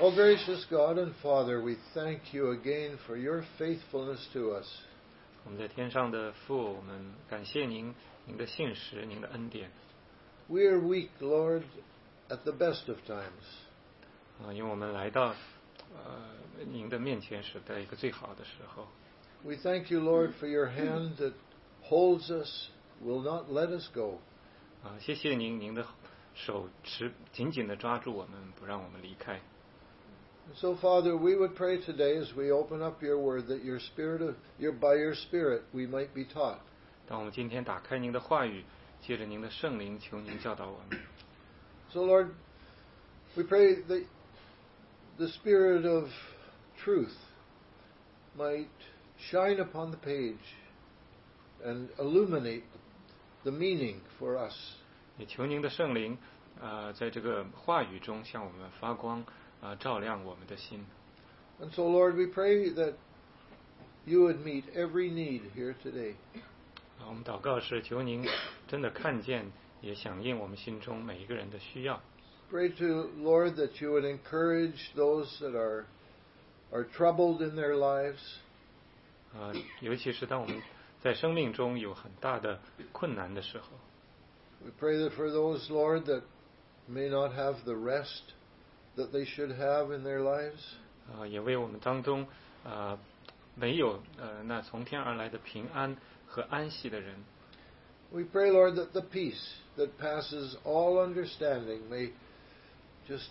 Oh, gracious God and Father, we thank you again for your faithfulness to us. 我们在天上的父，我们感谢您，您的信实，您的恩典。 We are weak, Lord, at the best of times. 因为我们来到您的面前是在一个最好的时候。 We thank you, Lord, for your hand that holds us, will not let us go. 谢谢您，您的手紧紧地抓住我们，不让我们离开。 So, Father, we would pray today as we open up your word that by your Spirit we might be taught. 当我们今天打开您的话语，借着您的圣灵，求您教导我们。 So, Lord, we pray that the Spirit of truth might shine upon the page and illuminate the meaning for us. 也求您的圣灵在这个话语中向我们发光，照亮我们的心。 And so, Lord, we pray that you would meet every need here today. 我们祷告是求您真的看见，也响应我们心中每一个人的需要。 Pray to Lord that you would encourage those that are troubled in their lives. 尤其是当我们在生命中有很大的困难的时候。 We pray that for those, Lord, that may not have the rest that they should have in their lives. 也为我们当中没有那从天而来的平安和安息的人。 We pray, Lord, that the peace that passes all understanding may just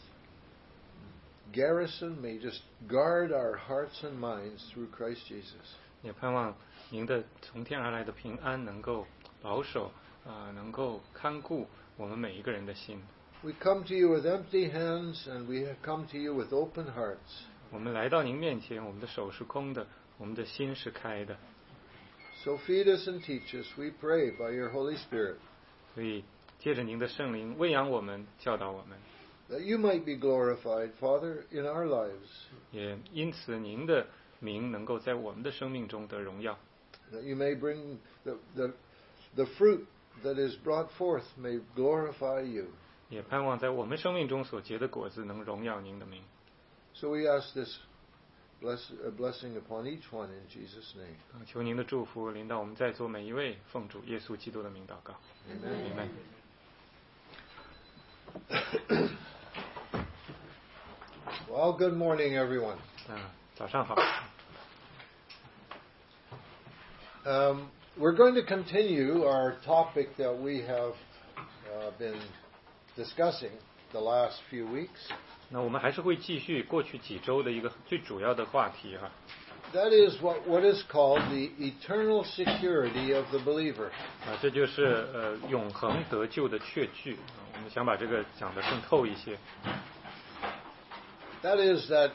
garrison, may just guard our hearts and minds through Christ Jesus. 也盼望您的从天而来的平安能够保守，能够看顾我们每一个人的心。 We come to you with empty hands and we have come to you with open hearts. 我们来到您面前，我们的手是空的，我们的心是开的。 So feed us and teach us, we pray, by your Holy Spirit. 所以借着您的圣灵喂养我们，教导我们。 That you might be glorified, Father, in our lives. 也因此您的名能够在我们的生命中得荣耀。 That you may bring the fruit that is brought forth may glorify you. 也盼望在我们生命中所结的果子能荣耀您的名。 So we ask this blessing upon each one in Jesus' name. 求您的祝福临到我们在座每一位，奉主耶稣基督的名祷告。 Amen. Well, good morning, everyone. 早上好。 We're going to continue our topic that we have been discussing the last few weeks. 那我们还是会继续过去几周的一个最主要的话题哈。 That is what is called the eternal security of the believer. 这就是永恒得救的确据。我们想把这个讲得更透一些。 That is that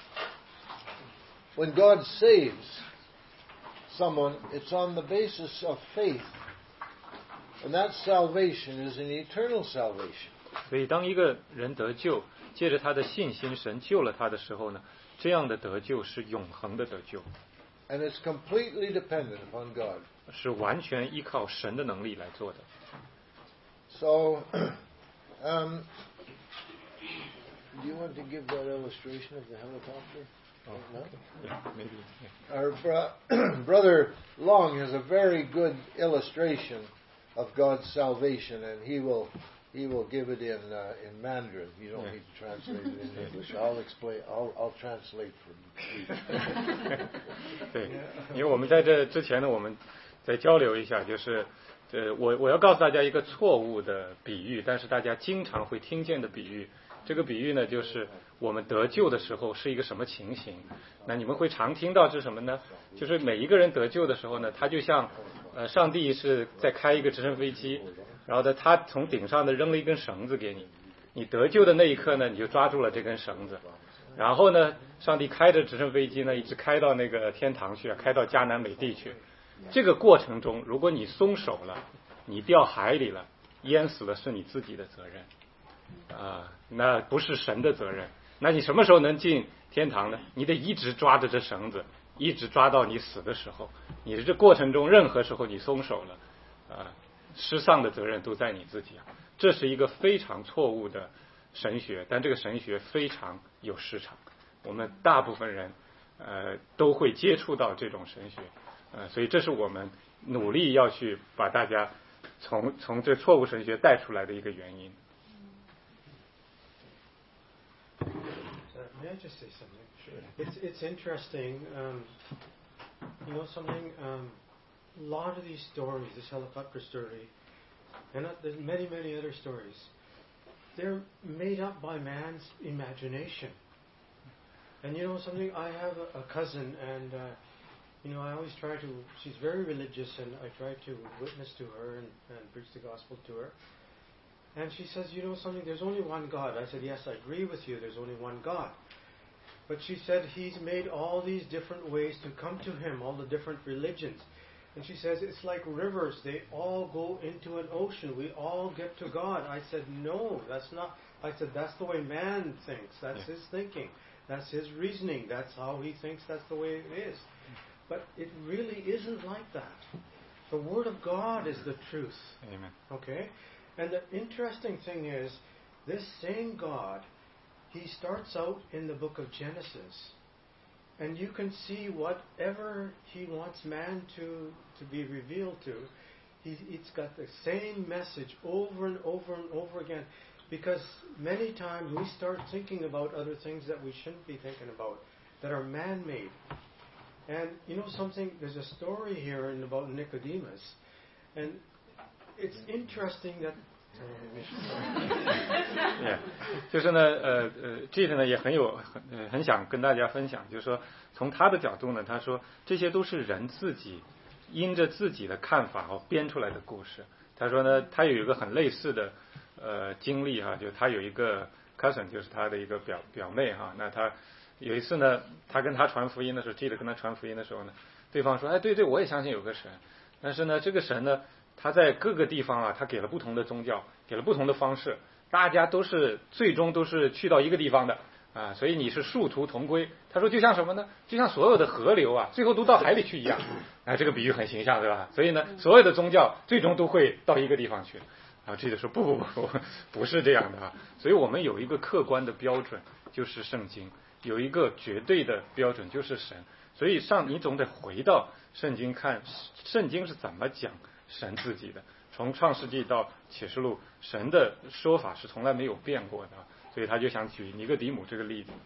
when God saves someone, it's on the basis of faith. And that salvation is an eternal salvation. 所以当一个人得救，借着他的信心，神救了他的时候呢，这样的得救是永恒的得救。 And it's completely dependent upon God. 是完全依靠神的能力来做的。 So, do you want to give that illustration of the helicopter? No? Yeah, maybe. Yeah. Our brother Long has a very good illustration of God's salvation, and he will give it in Mandarin. You don't need to translate it in English. I'll translate for you. 对，因为我们在这之前呢，我们再交流一下，就是我要告诉大家一个错误的比喻，但是大家经常会听见的比喻。这个比喻呢，就是我们得救的时候是一个什么情形？那你们会常听到是什么呢？就是每一个人得救的时候呢，他就像上帝是在开一个直升飞机，然后呢，他从顶上呢扔了一根绳子给你，你得救的那一刻呢，你就抓住了这根绳子，然后呢，上帝开着直升飞机呢，一直开到那个天堂去，开到迦南美地去。这个过程中，如果你松手了，你掉海里了，淹死了是你自己的责任。那不是神的责任。那你什么时候能进天堂呢？你得一直抓着这绳子，一直抓到你死的时候。你的这过程中，任何时候你松手了，失丧的责任都在你自己啊。这是一个非常错误的神学，但这个神学非常有市场，我们大部分人都会接触到这种神学，所以这是我们努力要去把大家从这错误神学带出来的一个原因。 May I just say something? Sure. It's interesting. You know something? A lot of these stories, this helicopter story, and there's many other stories. They're made up by man's imagination. And you know something? I have a cousin, and you know, I always try to. She's very religious, and I try to witness to her and preach the gospel to her. And she says, you know something, there's only one God. I said, yes, I agree with you, there's only one God. But she said he's made all these different ways to come to him, all the different religions. And she says, it's like rivers, they all go into an ocean. We all get to God. I said, no, that's not. I said, that's the way man thinks. That's his thinking. That's his reasoning. That's how he thinks, that's the way it is. But it really isn't like that. The Word of God is the truth. Amen. Okay? And the interesting thing is, this same God, he starts out in the book of Genesis. And you can see whatever he wants man to be revealed to, it's got the same message over and over and over again. Because many times we start thinking about other things that we shouldn't be thinking about, that are man-made. And you know something, there's a story here about Nicodemus. And it's interesting that 就是呢这个呢也很想跟大家分享，就是说从他的角度呢，他说这些都是人自己因着自己的看法编出来的故事。他说呢，他有一个很类似的经历哈，就他有一个 cousin， 就是他的一个表妹哈，那他有一次呢，他跟他传福音的时候，记得跟他传福音的时候呢，对方说，哎，对，我也相信有个神，但是呢，这个神呢，他在各个地方啊，他给了不同的宗教，给了不同的方式，大家最终都是去到一个地方的啊，所以你是殊途同归。他说就像什么呢？就像所有的河流啊，最后都到海里去一样。啊，这个比喻很形象，对吧？所以呢，所有的宗教最终都会到一个地方去。啊，这就说不是这样的啊。所以我们有一个客观的标准，就是圣经；有一个绝对的标准，就是神。所以你总得回到圣经看，圣经是怎么讲神自己的。从创世纪到启示录，神的说法是从来没有变过的。所以他就想举尼哥底母这个例子。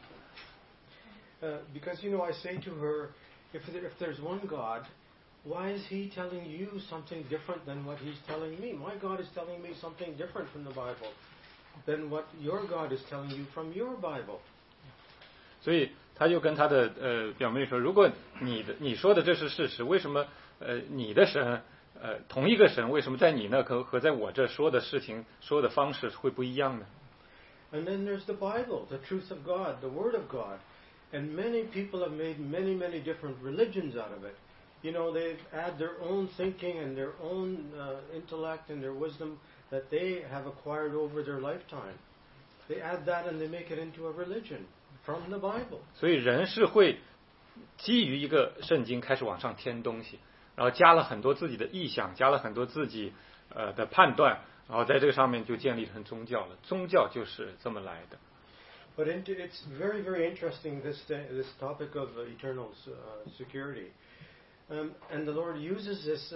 Because you know, I say to her, if there's one God, why is he telling you something different than what he's telling me? My God is telling me something different from the Bible than what your God is telling you from your Bible. 所以他就跟他的表妹说，如果你说的这是事实，为什么你的神同一个神，为什么在你那和在我这说的事情说的方式会不一样呢？ And then there's the Bible, the truth of God, the Word of God. And many people have made many different religions out of it. You know, they add their own thinking and their own intellect and their wisdom that they have acquired over their lifetime. They add that and they make it into a religion from the Bible. 所以人是会基于一个圣经开始往上添东西，然后加了很多自己的意想，加了很多自己的判断，然后在这个上面就建立成宗教了。宗教就是这么来的。 But it's very interesting, this topic of eternal security. And the Lord uses this,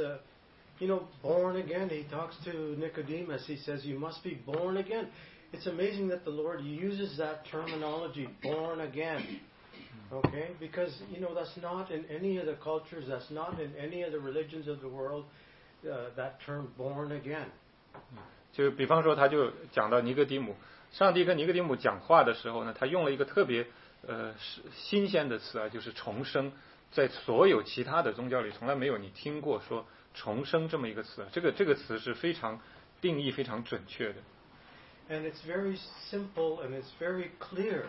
born again. He talks to Nicodemus. He says, you must be born again. It's amazing that the Lord uses that terminology, born again. Okay? Because, that's not in any of the cultures, that's not in any of the religions of the world, that term, born again. 就比方说，他就讲到尼哥底母，上帝跟尼哥底母讲话的时候呢，他用了一个特别新鲜的词啊，就是重生。在所有其他的宗教里，从来没有你听过说重生这么一个词。这个词是非常定义非常准确的。 And it's very simple and it's very clear.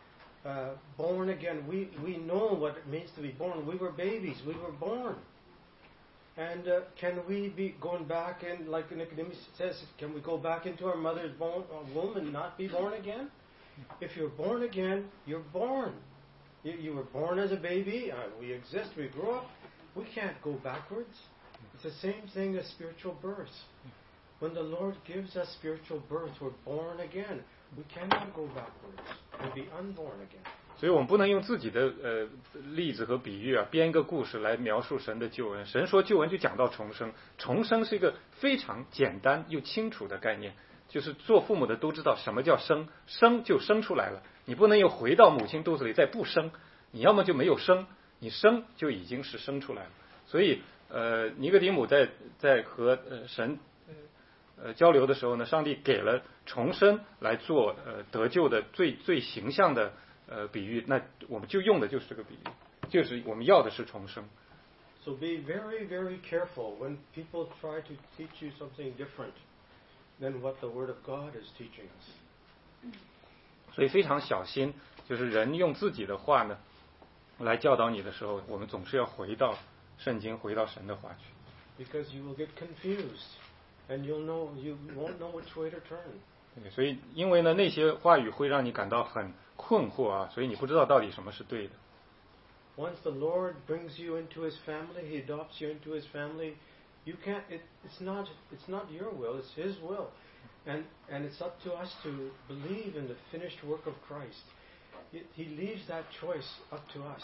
Born again, we know what it means to be born. We were babies. We were born. And can we be going back and, like Nicodemus says, can we go back into our mother's womb and not be born again? If you're born again, you're born. You were born as a baby. We exist. We grew up. We can't go backwards. It's the same thing as spiritual birth. When the Lord gives us spiritual birth, we're born again. We cannot go backwards and be unborn again. 所以我们不能用自己的例子和比喻啊，编一个故事来描述神的救恩。神说救恩就讲到重生，重生是一个非常简单又清楚的概念，就是做父母的都知道什么叫生，生就生出来了，你不能又回到母亲肚子里再不生，你要么就没有生，你生就已经是生出来了。所以尼哥底母在和神交流的时候呢，上帝给了重生来做得救的最形象的比喻，那我们就用的就是这个比喻，就是我们要的是重生。 So be very, very careful when people try to teach you something different than what the Word of God is teaching us. 所以非常小心，就是人用自己的话呢来教导你的时候，我们总是要回到圣经，回到神的话去。 Because you will get confused, and you won't know which way to turn. 对，所以因为呢那些话语会让你感到很困惑啊，所以你不知道到底什么是对的。 Once the Lord brings you into His family, He adopts you into His family. You can't. It's not your will. It's His will, and it's up to us to believe in the finished work of Christ. He leaves that choice up to us.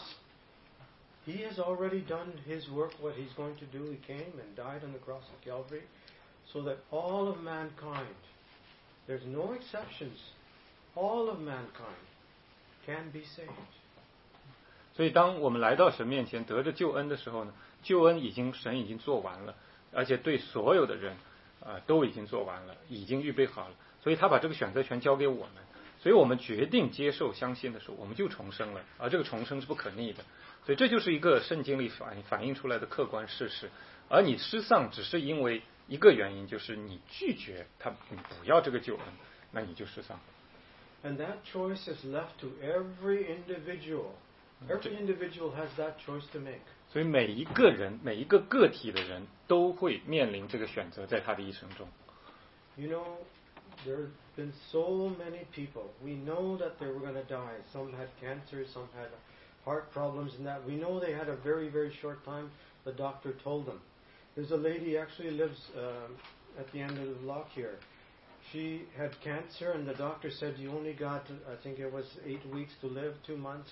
He has already done His work, what He's going to do. He came and died on the cross of Calvary, so that all of mankind, there's no exceptions, all of mankind can be saved. 所以当我们来到神面前得着救恩的时候呢，救恩神已经做完了，而且对所有的人都已经做完了，已经预备好了，所以他把这个选择权交给我们，所以我们决定接受相信的时候，我们就重生了，而这个重生是不可逆的。所以这就是一个圣经里反映出来的客观事实，而你失丧只是因为一个原因，就是你拒绝你不要这个救恩，那你就失丧。 And that choice is left to every individual. Every individual has that choice to make. 所以每一个人，每一个个体的人都会面临这个选择，在他的一生中。 You know, there have been so many people. We know that they were going to die. Some had cancer, some had heart problems, and that we know they had a very, very short time. The doctor told them. There's a lady actually lives at the end of the block here. She had cancer, and the doctor said you only got, I think it was 8 weeks to live, 2 months.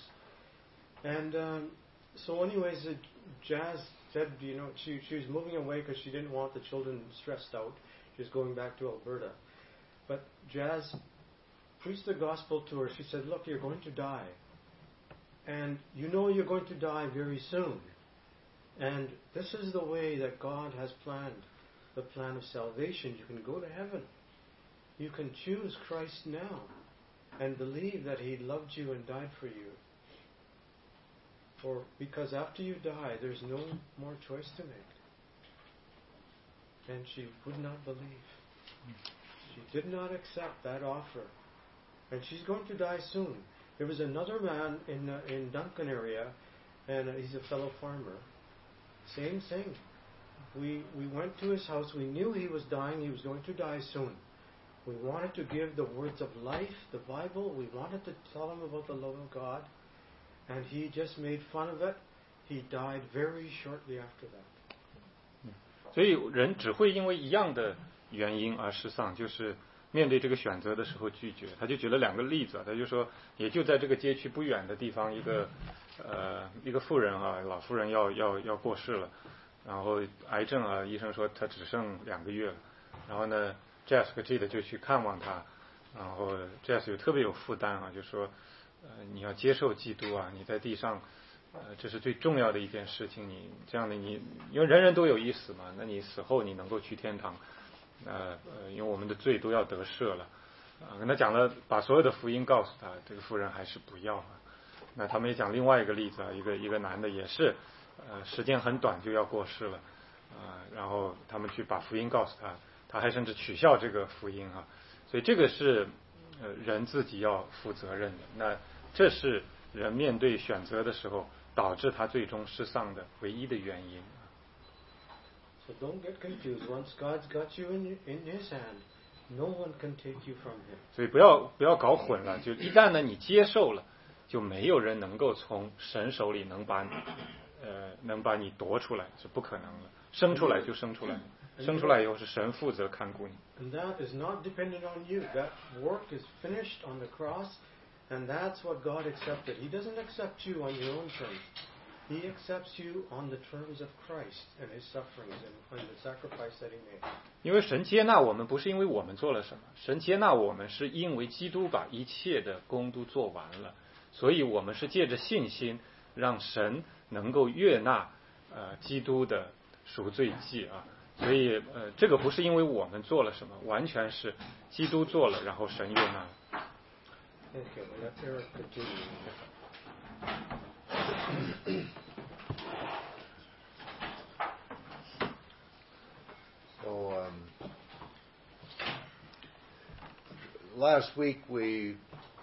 And so anyways, Jazz said, you know, she was moving away because she didn't want the children stressed out. She was going back to Alberta. But Jazz preached the gospel to her. She said, look, you're going to die. And you know you're going to die very soon. And this is the way that God has planned, the plan of salvation. You can go to heaven. You can choose Christ now and believe that He loved you and died for you. Or because after you die, there's no more choice to make. And she would not believe. She did not accept that offer. And she's going to die soon. There was another man in Duncan area, and he's a fellow farmer. Same thing. We went to his house. We knew he was dying. He was going to die soon. We wanted to give the words of life, the Bible. We wanted to tell him about the love of God. And he just made fun of it. He died very shortly after that. 所以人只会因为一样的原因而失丧，就是面对这个选择的时候拒绝。他就举了2个例子，他就说，也就在这个街区不远的地方，一个妇人啊，老妇人要过世了，然后癌症啊，医生说她只剩2个月了，然后呢 ，Jess 和 Jade 就去看望她，然后 Jess 特别有负担啊，就说，你要接受基督啊，你在地上。这是最重要的一件事情。你这样的因为人人都有一死嘛，那你死后你能够去天堂，因为我们的罪都要得赦了。跟他讲了，把所有的福音告诉他，这个妇人还是不要啊。那他们也讲另外一个例子啊，一个男的也是，时间很短就要过世了，然后他们去把福音告诉他，他还甚至取笑这个福音啊。所以这个是人自己要负责任的。那这是人面对选择的时候。导致他最终失丧的唯一的原因。 So don't get confused. Once God's got you in His hand, no one can take you from Him. 所以不要搞混了。就一旦呢你接受了，就没有人能够从神手里能把你夺出来，是不可能的。生出来就生出来。 生出来以后是神负责看顾你。 And that is not dependent on you. That work is finished on the cross, and that's what God accepted. He doesn't accept you on your own terms. He accepts you on the terms of Christ and His sufferings and the sacrifice that He made. 因为神接纳我们不是因为我们做了什么，神接纳我们是因为基督把一切的工都做完了，所以我们是借着信心让神能够悦纳基督的赎罪祭啊。 所以这个不是因为我们做了什么，完全是基督做了，然后神悦纳。 Thank you. We'll let Eric continue. So last week we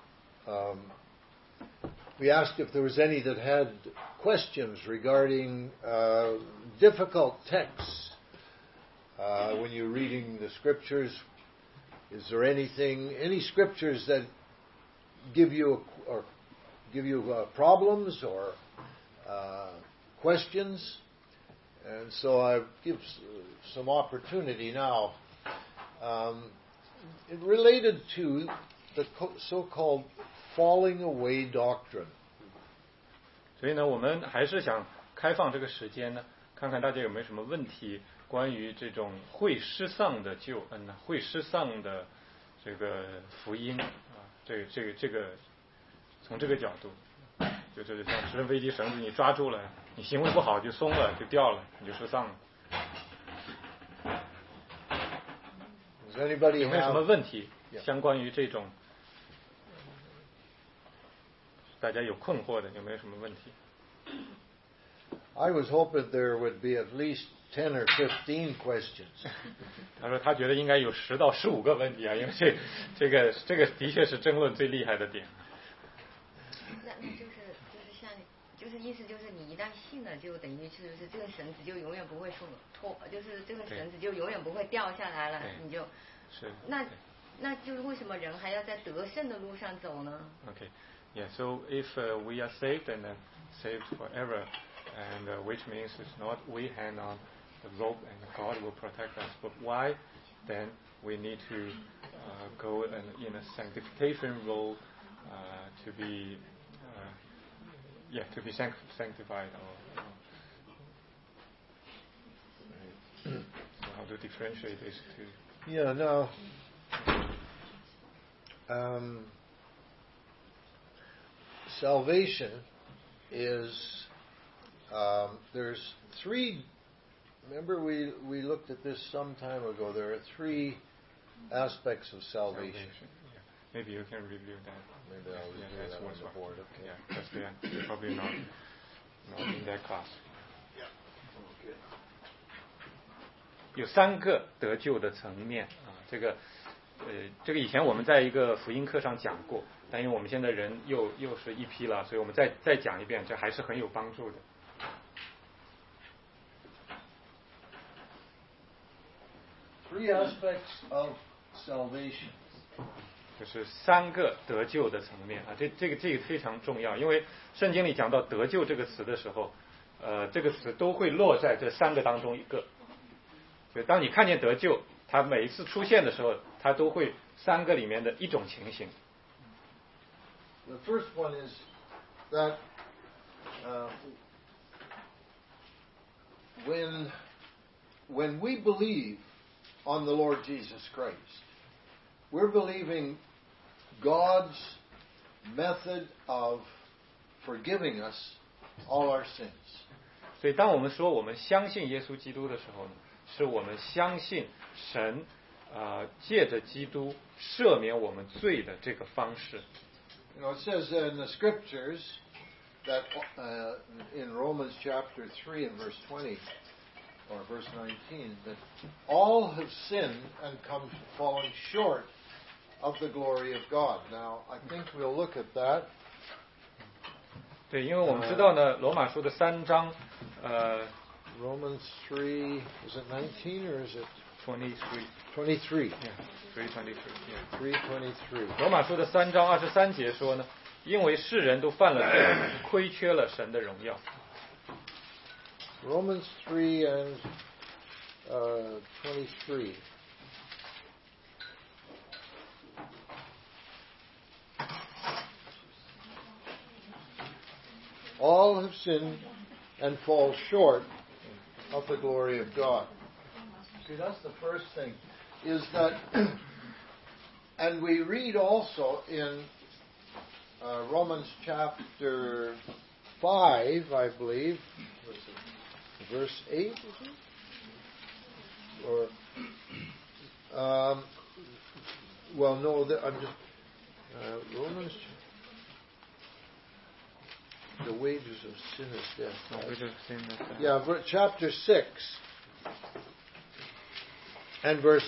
asked if there was any that had questions regarding difficult texts. When you're reading the scriptures, is there any scriptures that give you problems or questions? And so I give some opportunity now. Related to the so-called falling away doctrine. 所以呢，我们还是想开放这个时间呢，看看大家有没有什么问题。 关于这种会失丧的救恩呢，会失丧的这个福音啊，这个从这个角度，就是像直升飞机绳子，你抓住了，你行为不好就松了，就掉了，你就失丧了。有没有什么问题相关于这种大家有困惑的，有没有什么问题 I was hoping there would be at least 10 or 15 questions. 他说他觉得应该有10到15个问题啊，因为这个的确是争论最厉害的点。 那就是意思就是你一旦信了，就等于是这个绳子就永远不会脱，就是这个绳子就永远不会掉下来了，你就。 是。 那就是为什么人还要在得胜的路上走呢 Okay, yeah. So if we are saved and saved forever, and which means it's not we hang on the rope and God will protect us, but why then we need to go in a sanctification role to be sanctified so how to differentiate these two? Yeah, no. Salvation is there's three. Remember we looked at this some time ago. There are three aspects of salvation. Yeah. Maybe you can review that. Maybe I'll review that on the board. Okay. Yeah, because they are probably not in that class. Yeah. Okay. 有3个得救的层面啊，这个以前我们在一个福音课上讲过，但因为我们现在人又是一批了，所以我们再讲一遍，这还是很有帮助的。 Three aspects of salvation. 就是3个得救的层面啊，这个非常重要，因为圣经里讲到得救这个词的时候，这个词都会落在这3个当中一个。所以当你看见得救，它每一次出现的时候，它都会3个里面的一种情形。 The first one is that when we believe on the Lord Jesus Christ, we're believing God's method of forgiving us all our sins. 所以当我们说我们相信耶稣基督的时候呢，是我们相信神借着基督赦免我们罪的这个方式。 You know, it says in the scriptures that in Romans chapter 3 and verse 20 or verse 19 that all have sinned and fallen short of the glory of God. Now, I think we'll look at that. 对，因为我们知道呢，罗马书的3章 Romans 3, is it 19 or is it 23? 23. Yeah, 3:23. Yeah. 3:23. 罗马书的3章23节说呢，因为世人都犯了罪，亏缺了神的荣耀。 Romans 3 and 23. All have sinned and fall short of the glory of God. See, that's the first thing, is that, and we read also in Romans chapter 5, I believe, verse 8, is it? Or, well, no, I'm just, Romans, the wages of sin is death. Yeah, chapter 6 and verse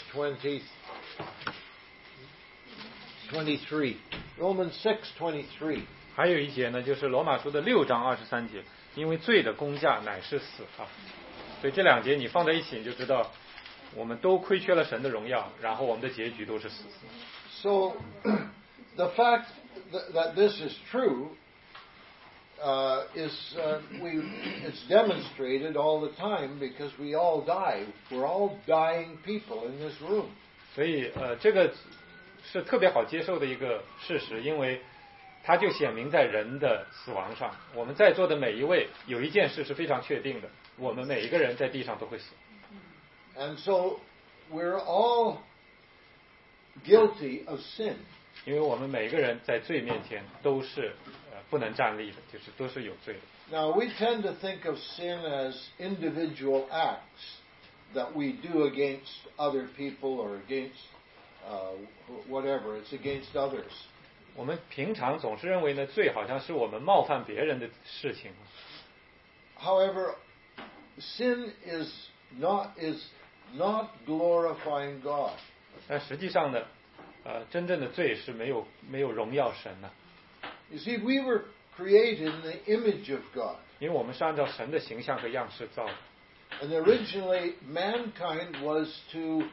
23. Romans 6:23. 还有一节呢，就是罗马书的6章23节，因为罪的工价乃是死啊。所以这两节你放在一起，你就知道我们都亏缺了神的荣耀，然后我们的结局都是死。 So, the fact that this is true it's demonstrated all the time because we all die. We're all dying people in this room. 所以这个是特别好接受的一个事实，因为它就显明在人的死亡上。我们在座的每一位有一件事是非常确定的，我们每一个人在地上都会死。 And so we're all guilty of sin. 因为我们每个人在罪面前都是不能站立的，就是都是有罪的。 Now we tend to think of sin as individual acts that we do against other people or against whatever. It's against others. 我们平常总是认为呢，罪好像是我们冒犯别人的事情。 However, sin is not glorifying God. 但实际上呢，真正的罪是没有荣耀神的。 You see, we were created in the image of God. 因为我们是按照神的形象和样式造的。 And originally, mankind was to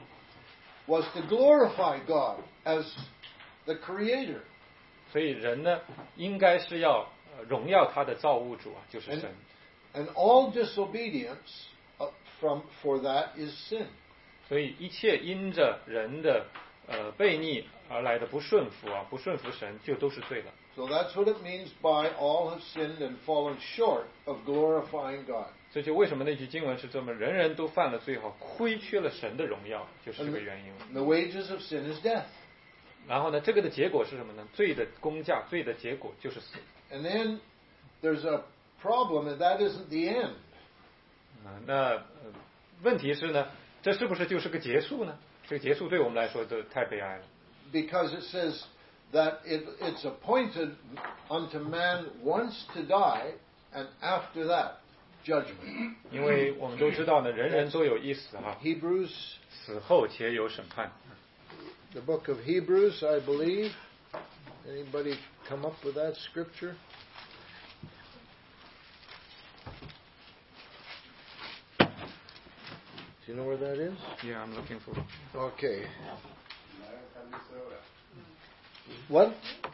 glorify God as the Creator. 所以人呢，应该是要荣耀他的造物主啊，就是神。 And all disobedience for that is sin. 所以一切因着人的悖逆而来的不顺服啊，不顺服神，就都是罪了。 So that's what it means by all have sinned and fallen short of glorifying God. 这就为什么那句经文是这么，人人都犯了罪后，亏缺了神的荣耀，就是这个原因了。 The wages of sin is death. 然后呢，这个的结果是什么呢？罪的工价，罪的结果就是死。 And then there's a problem, and that isn't the end. 那问题是呢，这是不是就是个结束呢？这个结束对我们来说都太悲哀了。 Because it says that it's appointed unto man once to die, and after that, judgment. 因为我们都知道呢，人人都有一死哈。 Hebrews. 死后且有审判。 The book of Hebrews, I believe. Anybody come up with that scripture? Do you know where that is? Yeah, I'm looking for. Okay. What?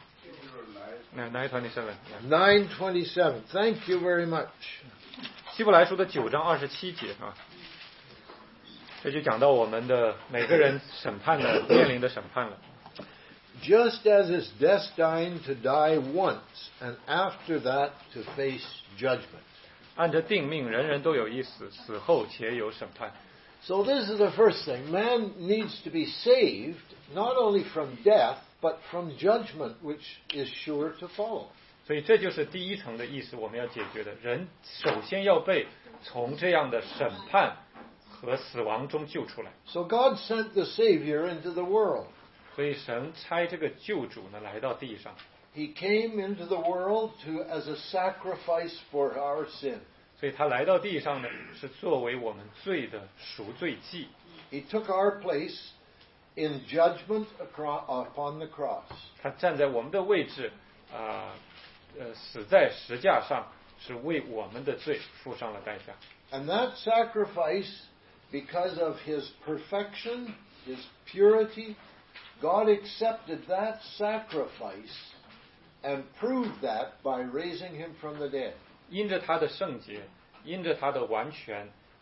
9:27. 9:27. Thank you very much. 希伯来书的9章27节啊。这就讲到我们的每个人审判的面临的审判了。 Just as it's destined to die once, and after that to face judgment. 按着定命，人人都有一死，死后且有审判。 So this is the first thing. Man needs to be saved not only from death, but from judgment, which is sure to follow. 所以这就是第一层的意思，我们要解决的。人首先要被从这样的审判和死亡中救出来。 So God sent the Savior into the world. 所以神差这个救主呢来到地上。 He came into the world as a sacrifice for our sin. 所以他来到地上呢，是作为我们罪的赎罪祭。 He took our place in judgment upon the cross. 他站在我们的位置，死在石架上，是为我们的罪付上了代价。 And that sacrifice, because of his perfection, his purity, God accepted that sacrifice and proved that by raising him from the dead. 因着他的圣洁，因着他的完全，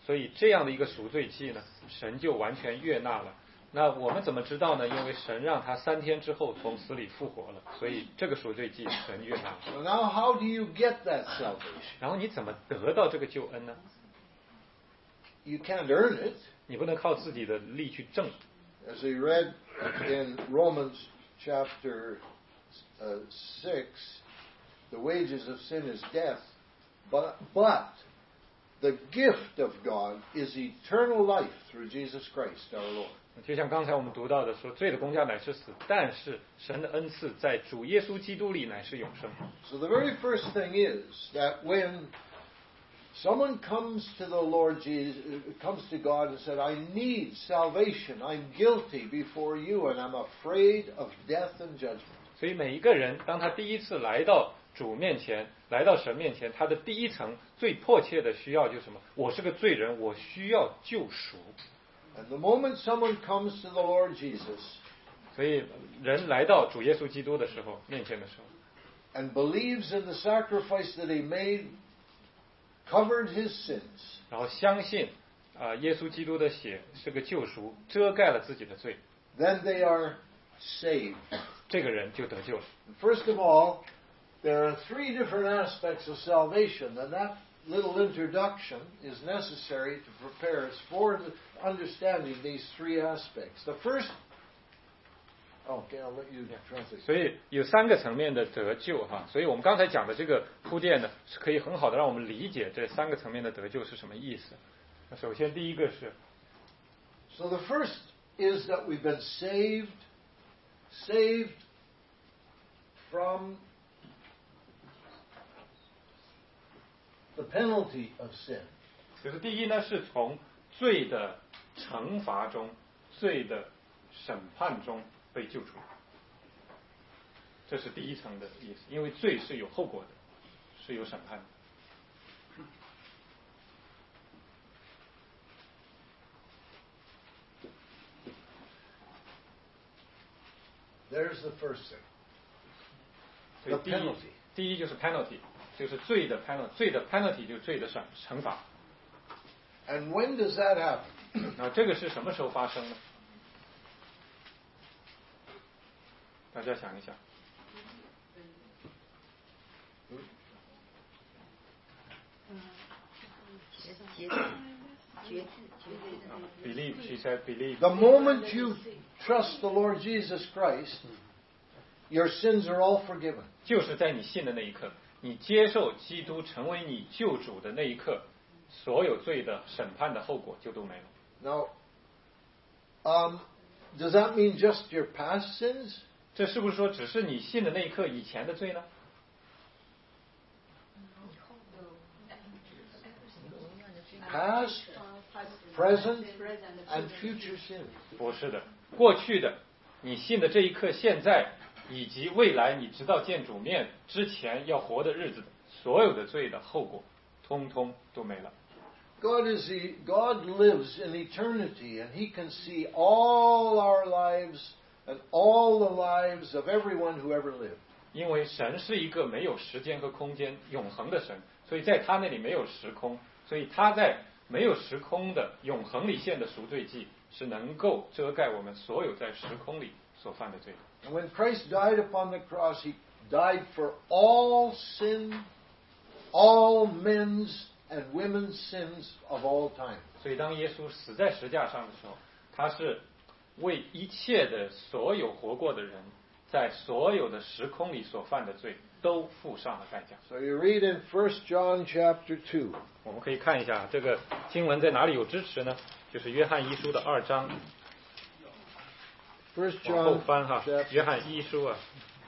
所以这样的一个赎罪祭呢，神就完全悦纳了。那我们怎么知道呢？因为神让他3天之后从死里复活了，所以这个赎罪祭神悦纳了。 So now how do you get that salvation? 然后你怎么得到这个救恩呢？ You can't earn it. 你不能靠自己的力去挣。 As we read in Romans chapter 6, the wages of sin is death, but the gift of God is eternal life through Jesus Christ our Lord. 就像刚才我们读到的说，罪的工价乃是死，但是神的恩赐在主耶稣基督里乃是永生。 So the very first thing is that when someone comes to the Lord Jesus, comes to God and said, I need salvation, I'm guilty before you, and I'm afraid of death and judgment. 所以每一个人，当他第一次来到主面前，来到神面前，他的第一层最迫切的需要就是什么？我是个罪人，我需要救赎。 And the moment someone comes to the Lord Jesus 所以人来到主耶稣基督的时候，面前的时候， and believes in the sacrifice that he made, covered his sins, 然后相信耶稣基督的血是个救赎，遮盖了自己的罪， then they are saved. 这个人就得救了。 First of all, there are 3 different aspects of salvation, and that little introduction is necessary to prepare us for understanding these 3 aspects. The first, okay, I'll let you translate. 所以有3个层面的得救哈，所以我们刚才讲的这个铺垫呢，是可以很好的让我们理解这3个层面的得救是什么意思。那首先第一个是， So the first is that we've been saved from the penalty of sin. 就是第一呢是从罪的惩罚中、罪的审判中被救出，这是第一层的意思。因为罪是有后果的，是有审判的。 There's the first thing. 所以 The penalty. 第一就是 penalty， 就是罪的 penalty， 罪的 penalty 就是罪的惩罚。 And when does that happen? 那这个是什么时候发生呢？大家想一想。 Believe, she said, believe. The moment you trust the Lord Jesus Christ, your sins are all forgiven. 就是在你信的那一刻，你接受基督成为你救主的那一刻，所有罪的审判的后果就都没了。 Now, does that mean just your past sins? 这是不是说只是你信的那一刻以前的罪呢？ Past, present, and future sins. 不是的，过去的你信的这一刻，现在以及未来你直到见主面之前要活的日子，所有的罪的后果，通通都没了。 God lives in eternity, and He can see all our lives and all the lives of everyone who ever lived. 因为神是一个没有时间和空间、永恒的神，所以在他那里没有时空，所以他在没有时空的永恒里献的赎罪祭，是能够遮盖我们所有在时空里所犯的罪。 And when Christ died upon the cross, He died for all sin, all men's and women's sins of all time. 所以当耶稣死在十架上的时候，他是为一切的所有活过的人，在所有的时空里所犯的罪都付上了代价。 So you read in 1 John chapter 2. 我们可以看一下这个经文在哪里有支持呢？就是约翰一书的2章， 1 往后 John 翻哈， chapter 约翰一书啊。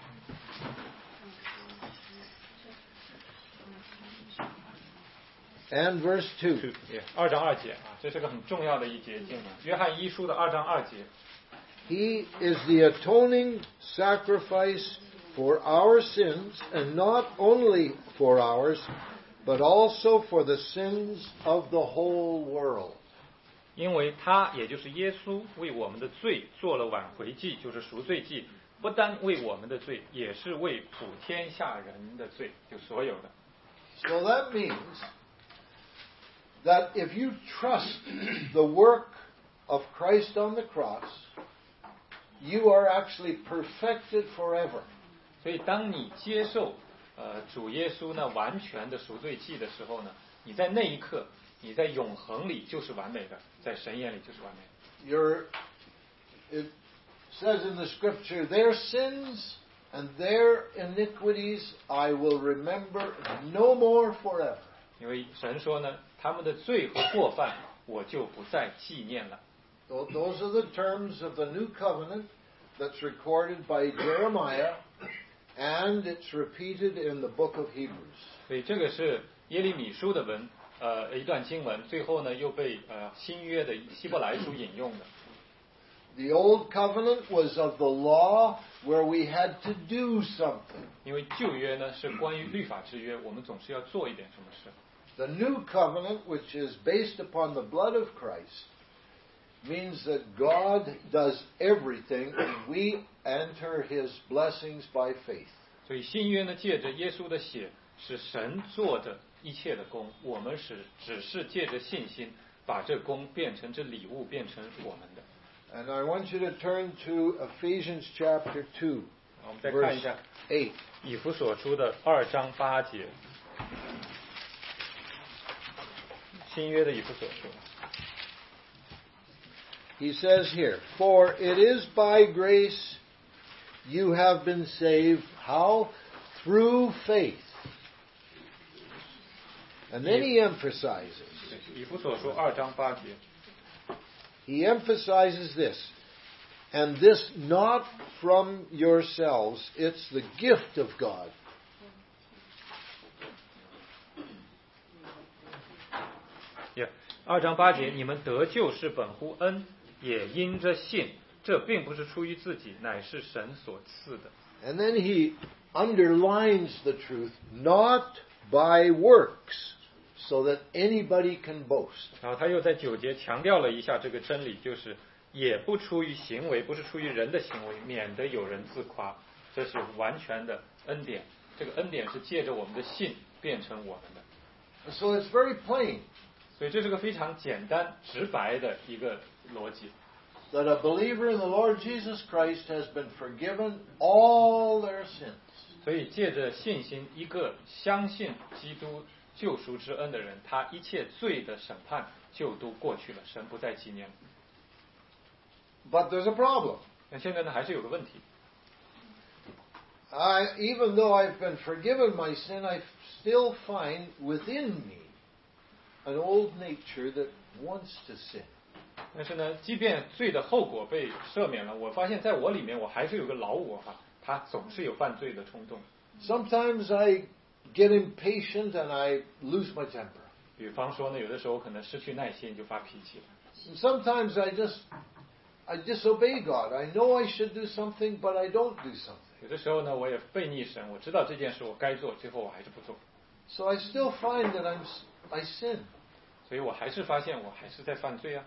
and verse 2. 2章2节啊，这是个很重要的一节经文。约翰一书的2章2节， He is the atoning sacrifice for our sins, and not only for ours, but also for the sins of the whole world. 因为他也就是耶稣为我们的罪做了挽回祭，就是赎罪祭，不单为我们的罪，也是为普天下人的罪，就所有的。 So that means that if you trust the work of Christ on the cross, you are actually perfected forever. 所以当你接受主耶稣那完全的赎罪祭的时候呢，你在那一刻，你在永恒里就是完美的，在神眼里就是完美的。 It says in the Scripture, their sins and their iniquities I will remember no more forever. 因为神说呢，他们的罪和过犯我就不再纪念了。 Those are the terms of the new covenant that's recorded by Jeremiah, and it's repeated in the book of Hebrews. 所以这个是耶利米书的一段经文，最后呢又被新约的希伯来书引用的。 The old covenant was of the law where we had to do something. 因为旧约呢是关于律法之约，我们总是要做一点什么事。 The new covenant, which is based upon the blood of Christ, means that God does everything and we enter His blessings by faith. 所以新约呢借着耶稣的血是神做的一切的功，我们只是借着信心把这功变成这礼物，变成我们的。 And I want you to turn to Ephesians chapter 2, 我们再看一下 8. 以弗所书的2章8节，新约的以弗所书。 He says here, For it is by grace you have been saved. How? Through faith. And then he emphasizes. 以弗所书2章8节。 He emphasizes this. And this not from yourselves. It's the gift of God. 2章8节，你们得救是本乎恩，也因着信，这并不是出于自己，乃是神所赐的。 And then he underlines the truth, not by works, so that anybody can boast. 然后他又在9节强调了一下这个真理，就是也不出于行为，不是出于人的行为，免得有人自夸。这是完全的恩典，这个恩典是借着我们的信变成我们的。 So it's very plain. 所以这是个非常简单直白的一个逻辑。 That a believer in the Lord Jesus Christ has been forgiven all their sins. 所以借着信心，一个相信基督救赎之恩的人，他一切罪的审判就都过去了，神不再纪念。 But there's a problem. 那现在呢，还是有个问题。 Even though I've been forgiven my sin, I still find within me an old nature that wants to sin. 但是呢，即便罪的后果被赦免了，我发现在我里面，我还是有个老我哈，他总是有犯罪的冲动。 Sometimes I get impatient and I lose my temper. 比方说呢，有的时候可能失去耐心就发脾气了。 Sometimes I disobey God. I know I should do something, but I don't do something. 有的时候呢，我也背逆神，我知道这件事我该做，最后我还是不做。 So I still find that I sin. 所以我还是发现我还是在犯罪啊。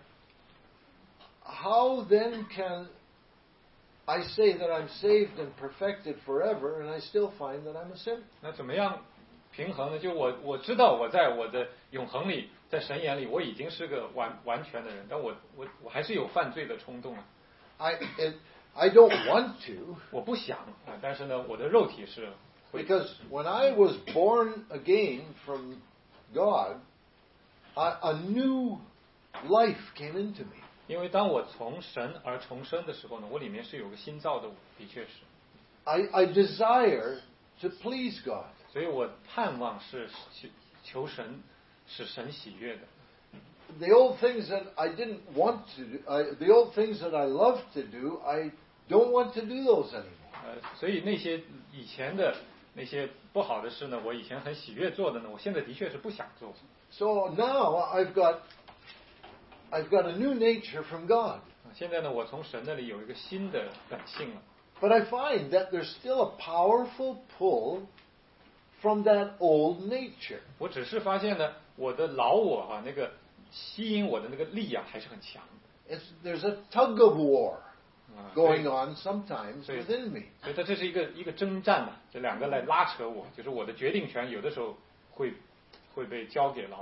How then can I say that I'm saved and perfected forever, and I still find that I'm a sinner? 那怎么样平衡呢？就我知道我在我的永恒里，在神眼里，我已经是个完全的人，但我还是有犯罪的冲动啊。 I don't want to. 我不想啊，但是呢，我的肉体是会。 Because when I was born again from God, a new life came into me. 因为当我从神而重生的时候呢，我里面是有个新造的我，的确是。 I desire to please God. 所以我盼望是求神使神喜悦的。 The old things that I didn't want to do, the old things that I loved to do, I don't want to do those anymore. 所以那些以前的那些不好的事呢，我以前很喜悦做的呢，我现在的确是不想做。 So now I've got a new nature from God. 现在呢，我从神那里有一个新的本性了。 But I find that there's still a powerful pull from that old nature. 我只是发现呢，我的老我啊，那个吸引我的那个力啊，还是很强。 There's a tug of war going on sometimes 所以 within me. 所以这是一个征战嘛，这两个来拉扯我，就是我的决定权有的时候会被交给老我。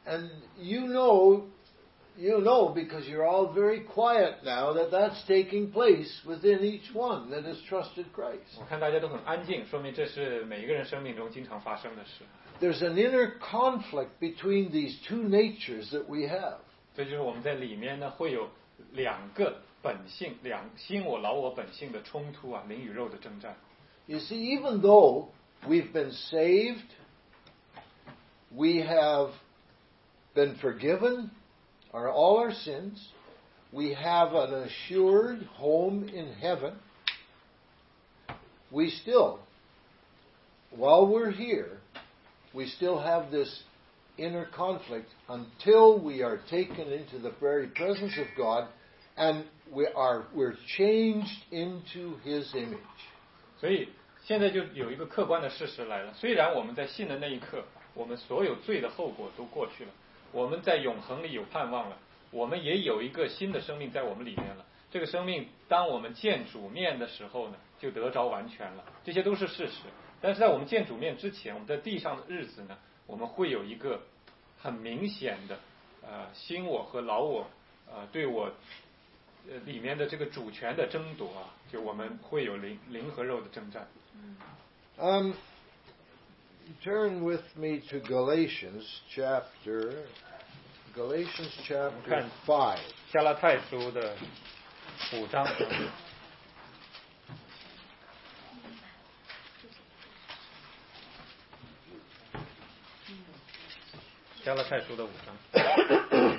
And you know because you're all very quiet now that that's taking place within each one that has trusted Christ. 我看大家都很安静，说明这是每一个人生命中经常发生的事。 There's an inner conflict between these two natures that we have. 这就是我们在里面呢会有两个本性，心我、老我本性的冲突啊，灵与肉的征战。 You see, even though we've been saved, we have been forgiven all our sins, we have an assured home in heaven, we still, while we're here, we still have this inner conflict until we are taken into the very presence of God and we're changed into His image. 所以现在就有一个客观的事实来了，虽然我们在信的那一刻，我们所有罪的后果都过去了，我们在永恒里有盼望了，我们也有一个新的生命在我们里面了。这个生命当我们见主面的时候呢，就得着完全了，这些都是事实。但是在我们见主面之前，我们在地上的日子呢，我们会有一个很明显的新我和老我对我里面的这个主权的争夺啊，就我们会有灵和肉的征战。 Turn with me to Galatians chapter 5. 加拉太书的5章。加拉太书的5章。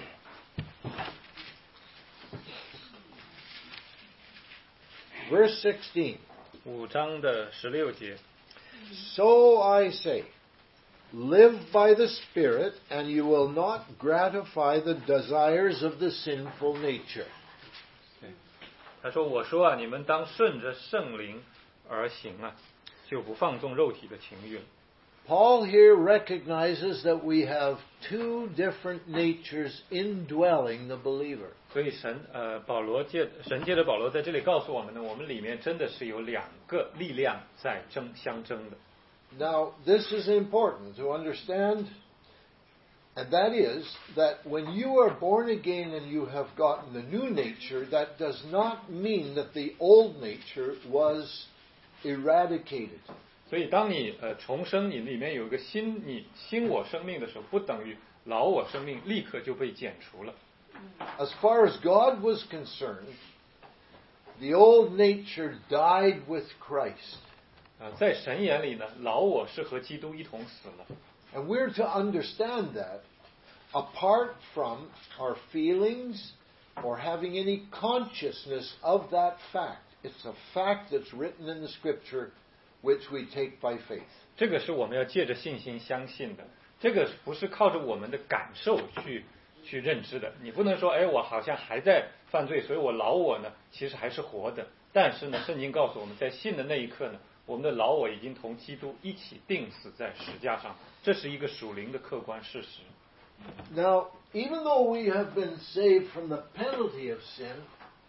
Verse 16. 5章的16节。 So I say, live by the Spirit, and you will not gratify the desires of the sinful nature. 他说：“我说啊，你们当顺着圣灵而行啊，就不放纵肉体的情欲。” Paul here recognizes that we have two different natures indwelling the believer. 所以神借着保罗在这里告诉我们呢，我们里面真的是有两个力量在相争的。 Now, this is important to understand, and that is that when you are born again and you have gotten the new nature, that does not mean that the old nature was eradicated. 所以当你重生，你里面有一个新我生命的时候，不等于老我生命立刻就被剪除了。 As far as God was concerned, the old nature died with Christ. 在神眼里呢，老我是和基督一同死了。 And we're to understand that apart from our feelings or having any consciousness of that fact. It's a fact that's written in the Scripture which we take by faith. 这个是我们要借着信心相信的，这个不是靠着我们的感受去认知的。你不能说，我好像还在犯罪，所以我老我呢其实还是活的。但是呢，圣经告诉我们在信的那一刻呢，我们的老我已经同基督一起钉死在石架上，这是一个属灵的客观事实。 Now, even though we have been saved from the penalty of sin,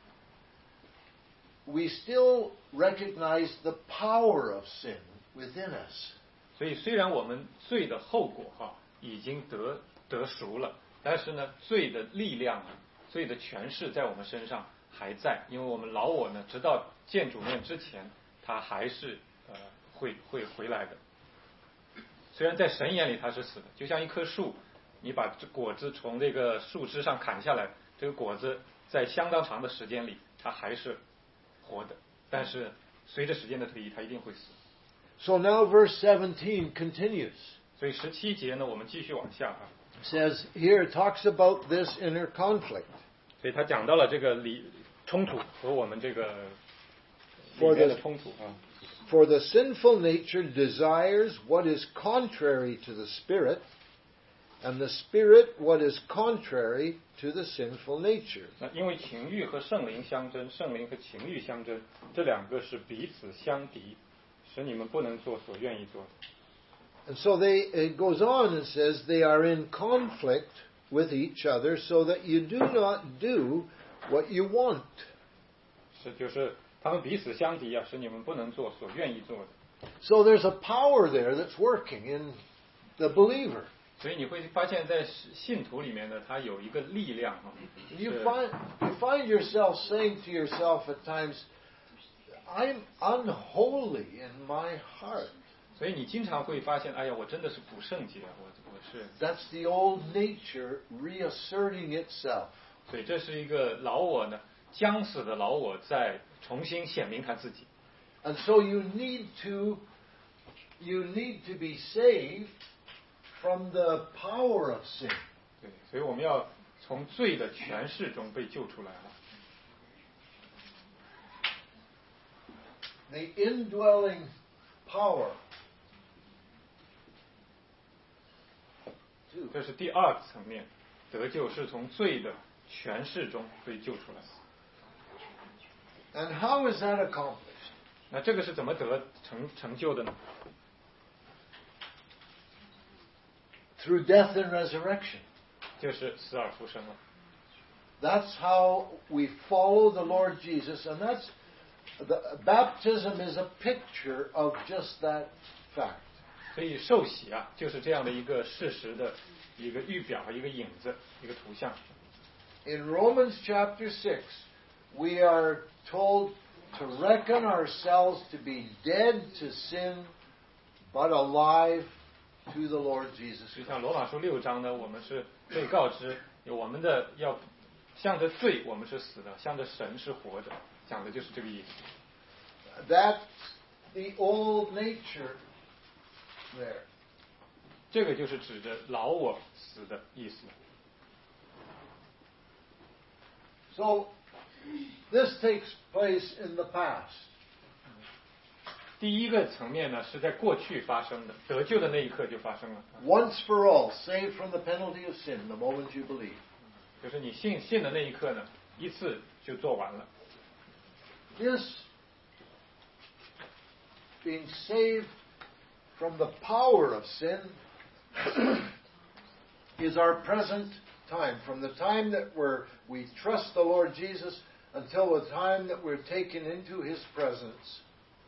we still recognize the power of sin within us. 所以虽然我们罪的后果已经得赎了，但是呢，罪的力量罪的权势在我们身上还在，因为我们老我呢，直到见主面之前，他还是会回来的。虽然在神眼里他是死的，就像一棵树，你把果子从这个树枝上砍下来，这个果子在相当长的时间里，它还是活的，但是随着时间的推移，它一定会死。 So now verse 17 continues. 所以17节呢，我们继续往下 says here it talks about this inner conflict. 所以他讲到了这个冲突和我们这个里面的冲突 For the sinful nature desires what is contrary to the Spirit, and the Spirit what is contrary to the sinful nature. 那因为情欲和圣灵相争，圣灵和情欲相争，这两个是彼此相敌，使你们不能做所愿意做的。 And so it goes on and says they are in conflict with each other so that you do not do what you want. 就是他们彼此相敌使你们不能做所愿意做的。 So there's a power there that's working in the believer. 所以你会发现在信徒里面呢，他有一个力量啊。 You find yourself saying to yourself at times, I'm unholy in my heart. 所以你经常会发现，哎呀，我真的是不圣洁，我是。 That's the old nature reasserting itself. 所以这是一个老我呢，将死的老我在重新显明他自己。 And so you need to be saved from the power of sin. 对，所以我们要从罪的权势中被救出来了。 The indwelling power. 这是第二个层面，得救是从罪的权势中被救出来。 And how is that accomplished? 那这个是怎么成就的呢？ Through death and resurrection. 就是死而复生了。 That's how we follow the Lord Jesus, and baptism is a picture of just that fact. 所以受洗啊，就是这样的一个事实的一个预表、一个影子、一个图像。 In Romans chapter 6, we are told to reckon ourselves to be dead to sin, but alive to the Lord Jesus 就像 Christ. 罗马书6章呢，我们是被告知，我们的要向着罪我们是死的，向着神是活着，讲的就是这个意思。 That's the old nature there. 这个就是指着老我死的意思。 So, this takes place in the past. 第一个层面呢，是在过去发生的，得救的那一刻就发生了。 Once for all, saved from the penalty of sin the moment you believe. 就是你信的那一刻呢，一次就做完了。 This being saved from the power of sin is our present time. From the time that we trust the Lord Jesus until the time that we're taken into His presence.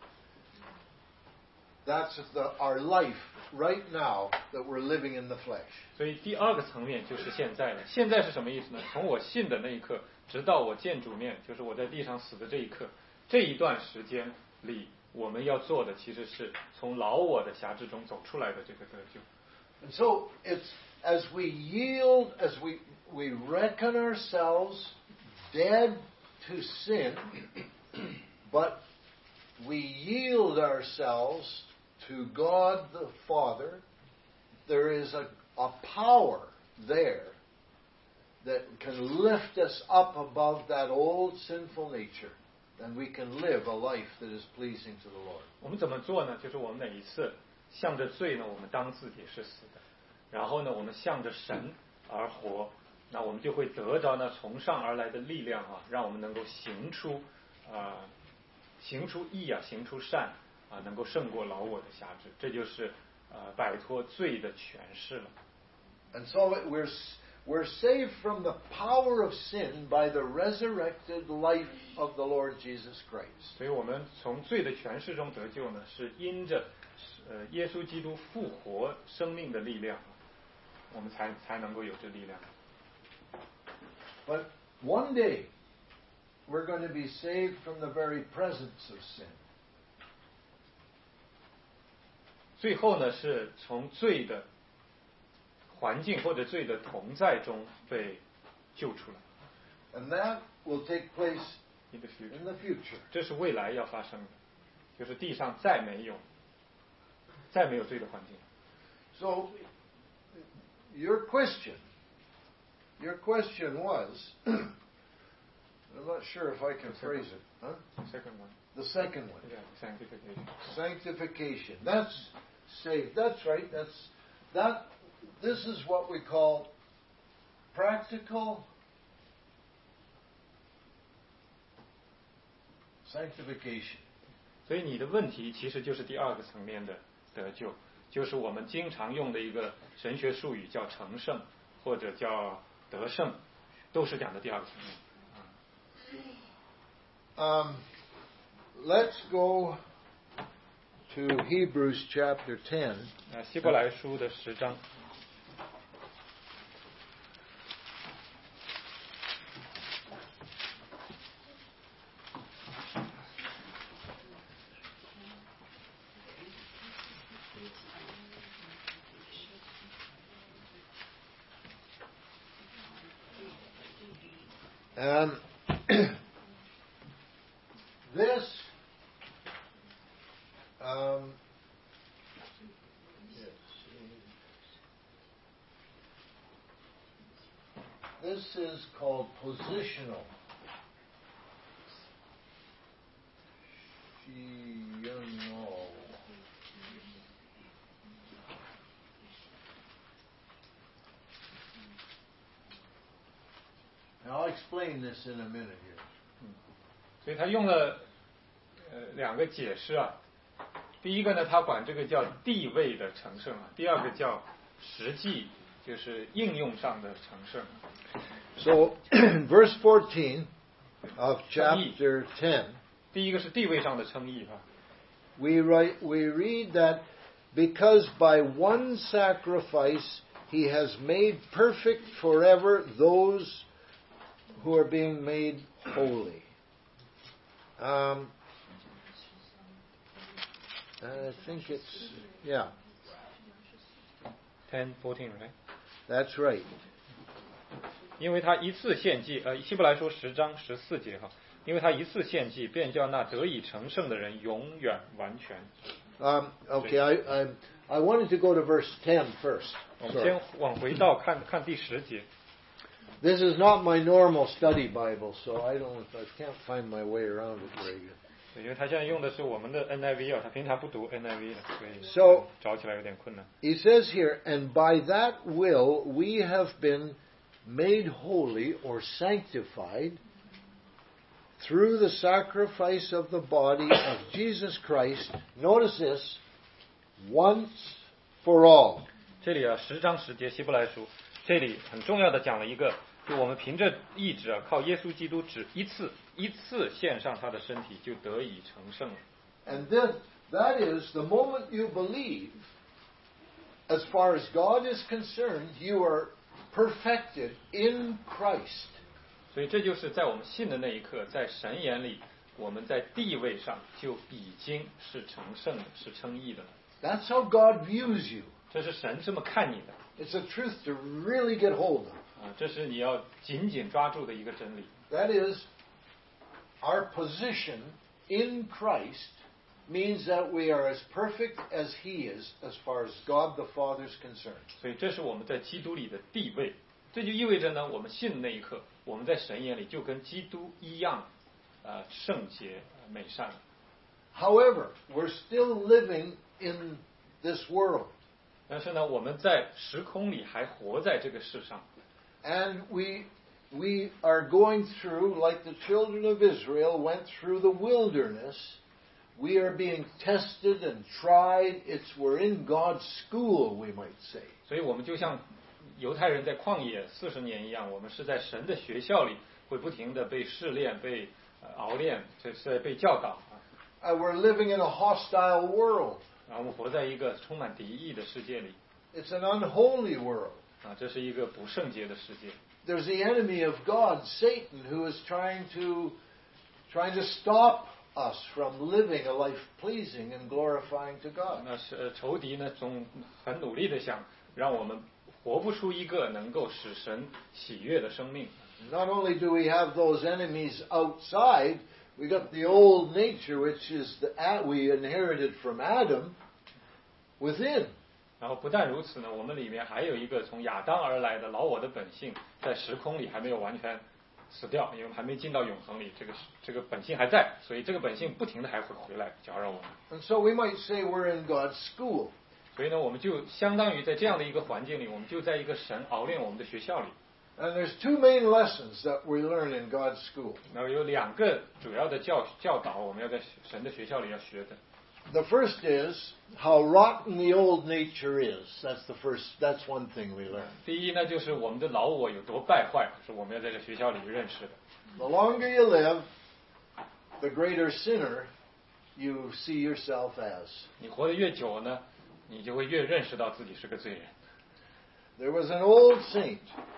That's our life right now that we're living in the flesh. 所以第二个层面就是现在了。现在是什么意思呢？从我信的那一刻，直到我见主面，就是我在地上死的这一刻，这一段时间里，我们要做的其实是从老我的辖制中走出来的这个得救。 And so it's as we yield, as we reckon ourselves dead to sin, but we yield ourselves to God the Father, there is a power there that can lift us up above that old sinful nature, and we can live a life that is pleasing to the Lord. 我们怎么做呢？就是我们每一次向着罪呢，我们当自己是死的，然后呢，我们向着神而活，那我们就会得着呢从上而来的力量啊，让我们能够行出义啊，行出善啊，能够胜过老我的辖制，这就是摆脱罪的权势了。 And so we're saved from the power of sin by the resurrected life of the Lord Jesus Christ. 所以我们从罪的权势中得救呢，是因着耶稣基督复活生命的力量，我们才能够有这力量。 But one day we're going to be saved from the very presence of sin. 最后呢，是从罪的环境或者罪的同在中被救出来。 And that will take place in in the future. 这是未来要发生的，就是地上再没有罪的环境。 So your question was, I'm not sure if I can phrase it. Huh? Second one. The second one. Yeah, sanctification. Sanctification. That's saved. That's right. This is what we call practical sanctification. 所以你的问题其实就是第二个层面的得救，就是我们经常用的一个神学术语叫成圣，或者叫得胜，都是讲的第二个层面。 Let's go to Hebrews chapter 10. 希伯来书的10章。 This this is called positional. Now I'll explain this in a minute here. 所以他用了两个解释啊。第一个呢，他管这个叫地位的成圣啊；第二个叫实际，就是应用上的成圣。 So, verse 14 of chapter 10. 第一个是地位上的称义啊。 We read that because by one sacrifice he has made perfect forever those who are being made holy. I think it's, yeah. 10:14 right? That's right. 因为他一次献祭，希伯来书10章14节哈，因为他一次献祭，便叫那得以成圣的人永远完全。 Okay, I wanted to go to verse 10 first. 我们先往回到看第10节。 This is not my normal study Bible, so I can't find my way around it very good. 因为他现在用的是我们的 NIV 啊，他平常不读 NIV 的，所以找起来有点困难。 He says here, and by that will we have been made holy or sanctified through the sacrifice of the body of Jesus Christ. Notice this, once for all. 这里啊，10章10节希伯来书，这里很重要的讲了一个，就我们凭着意志啊，靠耶稣基督只一次献上他的身体，就得以成圣了。 And then that is the moment you believe, as far as God is concerned, you are perfected in Christ. 所以这就是在我们信的那一刻，在神眼里，我们在地位上就已经是成圣的，是称义的了。 That's how God views you. 这是神这么看你的。 It's a truth to really get hold of. 这是你要紧紧抓住的一个真理。 That is, our position in Christ means that we are as perfect as He is, as far as God the Father is concerned. 所以这是我们在基督里的地位。这就意味着呢，我们信的那一刻，我们在神眼里就跟基督一样，圣洁美善。 However, we're still living in this world. 但是呢，我们在时空里还活在这个世上。 And we are going through, like the children of Israel went through the wilderness. We are being tested and tried. We're in God's school, we might say. 所以我们就像犹太人在旷野40年一样，我们是在神的学校里，会不停的被试炼、被熬炼，这是被教导。 We're living in a hostile world. 然后我们活在一个充满敌意的世界里。 It's an unholy world. 这是一个不圣洁的世界。 There's the enemy of God, Satan, who is trying to stop us from living a life pleasing and glorifying to God. 那是仇敌呢，总很努力的想让我们活不出一个能够使神喜悦的生命。 Not only do we have those enemies outside, we got the old nature, which is we inherited from Adam, within. 然后不但如此呢，我们里面还有一个从亚当而来的老我的本性，在时空里还没有完全死掉，因为还没进到永恒里，这个本性还在，所以这个本性不停的还会回来搅扰我们。 And so we might say we're in God's school. 所以呢，我们就相当于在这样的一个环境里，我们就在一个神熬炼我们的学校里。 And there's two main lessons that we learn in God's school. 然后有2个主要的教导，我们要在神的学校里要学的。 The first is how rotten the old nature is. That's one thing we learn. 第一呢，就是我们的老我有多败坏，是我们要在这学校里认识的。 The longer you live, the greater sinner you see yourself as. 你活得越久呢，你就会越认识到自己是个罪人。 There was an old saint,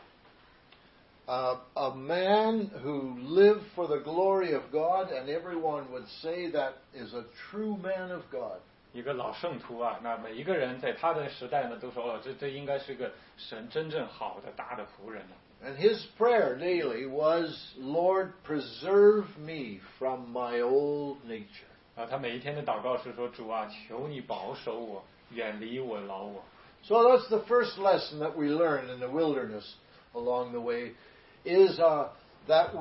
a man who lived for the glory of God, and everyone would say that is a true man of God. 一个老圣徒啊，那每一个人在他的时代呢，都说这应该是个神真正好的大的仆人呢。 And his prayer daily was, Lord, preserve me from my old nature. 他每一天的祷告是说，主啊，求你保守我，远离我老我。 So that's the first lesson that we learn in the wilderness along the way, is that